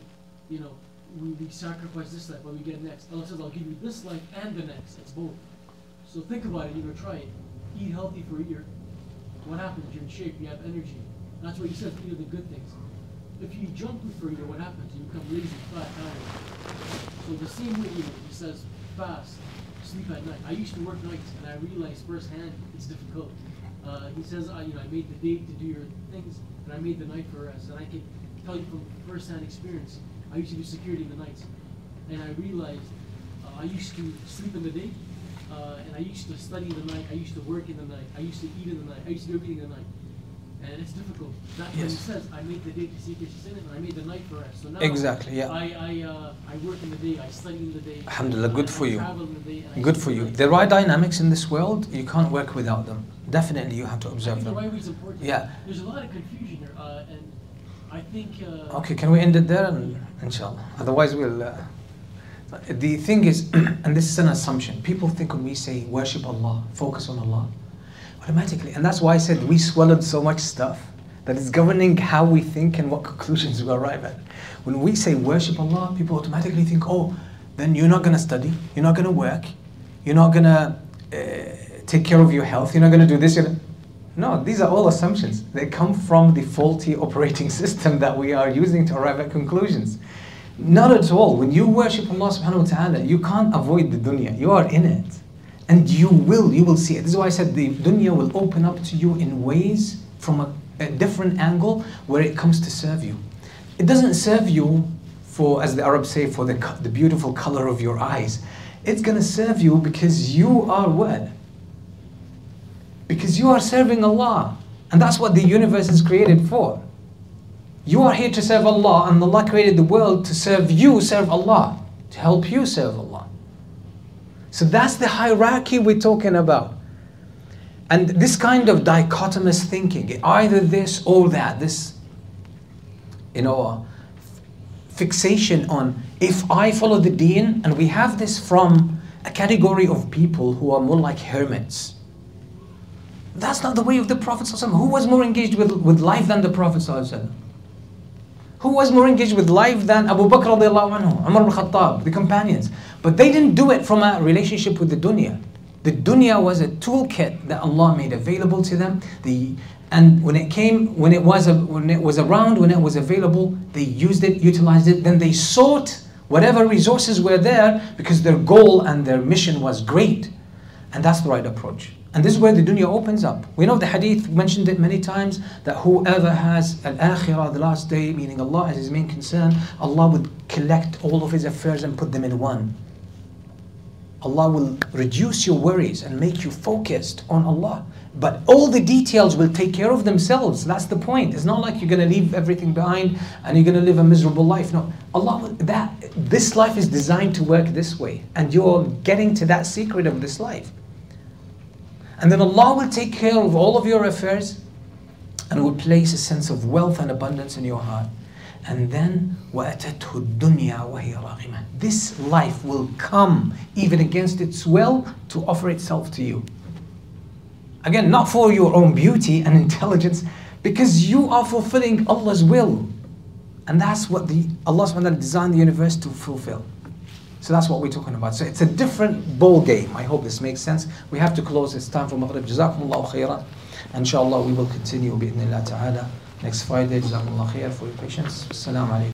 we sacrifice this life, but we get next. Allah says, I'll give you this life and the next. It's both. So think about it, try it. Eat healthy for a year. What happens? You're in shape, you have energy. That's what he says, eat the good things. If you junk food for a year, what happens? You become lazy, fat, tired. So the same way, he says, fast, sleep at night. I used to work nights, and I realized firsthand it's difficult. He says, I made the day to do your things, and I made the night for rest. And I can tell you from firsthand experience, I used to do security in the nights, and I realized I used to sleep in the day, and I used to study in the night, I used to work in the night, I used to eat in the night, I used to do everything in the night. And it's difficult. That's when he says, I made the day to seek his sin, and I made the night for rest. So now exactly, yeah. I work in the day, I study in the day. Alhamdulillah, good for you. Travel in the day, and Good for you. There are dynamics in this world, you can't work without them. Definitely you have to observe them. The right way is important. Yeah. There's a lot of confusion here, and I think... Okay, can we end it there? And inshallah. Otherwise we'll... the thing is, and this is an assumption, people think when we say worship Allah, focus on Allah, automatically, and that's why I said we swallowed so much stuff that is governing how we think and what conclusions we arrive at. When we say worship Allah, people automatically think, oh, then you're not going to study, you're not going to work, you're not going to take care of your health, you're not going to do this. No, these are all assumptions. They come from the faulty operating system that we are using to arrive at conclusions. Not at all. When you worship Allah subhanahu wa ta'ala, you can't avoid the dunya. You are in it. And you will see it. This is why I said the dunya will open up to you in ways from a different angle where it comes to serve you. It doesn't serve you for, as the Arabs say, for the beautiful color of your eyes. It's going to serve you because you are what? Because you are serving Allah. And that's what the universe is created for. You are here to serve Allah, and Allah created the world to serve you, serve Allah, to help you serve Allah. So that's the hierarchy we're talking about. And this kind of dichotomous thinking, either this or that, this, fixation on, if I follow the deen, and we have this from a category of people who are more like hermits. That's not the way of the Prophet ﷺ. Who was more engaged with life than the Prophet ﷺ? Who was more engaged with life than Abu Bakr radiallahu anhu, Umar ibn Khattab, the companions? But they didn't do it from a relationship with the dunya. The dunya was a toolkit that Allah made available to them. And when it was around, when it was available, they used it, utilized it. Then they sought whatever resources were there because their goal and their mission was great. And that's the right approach. And this is where the dunya opens up. We know the hadith mentioned it many times, that whoever has al-akhirah, the last day, meaning Allah as his main concern, Allah would collect all of his affairs and put them in one. Allah will reduce your worries and make you focused on Allah. But all the details will take care of themselves. That's the point. It's not like you're going to leave everything behind and you're going to live a miserable life. No, this life is designed to work this way. And you're getting to that secret of this life. And then Allah will take care of all of your affairs and will place a sense of wealth and abundance in your heart. And then وَأَتَتْهُ الدُّنْيَا وَهِيَ رَاغِمَةٌ. This life will come even against its will to offer itself to you. Again, not for your own beauty and intelligence, because you are fulfilling Allah's will. And that's what Allah subhanahu wa ta'ala designed the universe to fulfill. So that's what we're talking about. So it's a different ball game. I hope this makes sense. We have to close. It's time for Maghrib. Jazakumullahu khairan. Inshallah we will continue bi'idhnillah ta'ala next Friday. Jazakumullahu khair for your patience. Assalamu alaikum.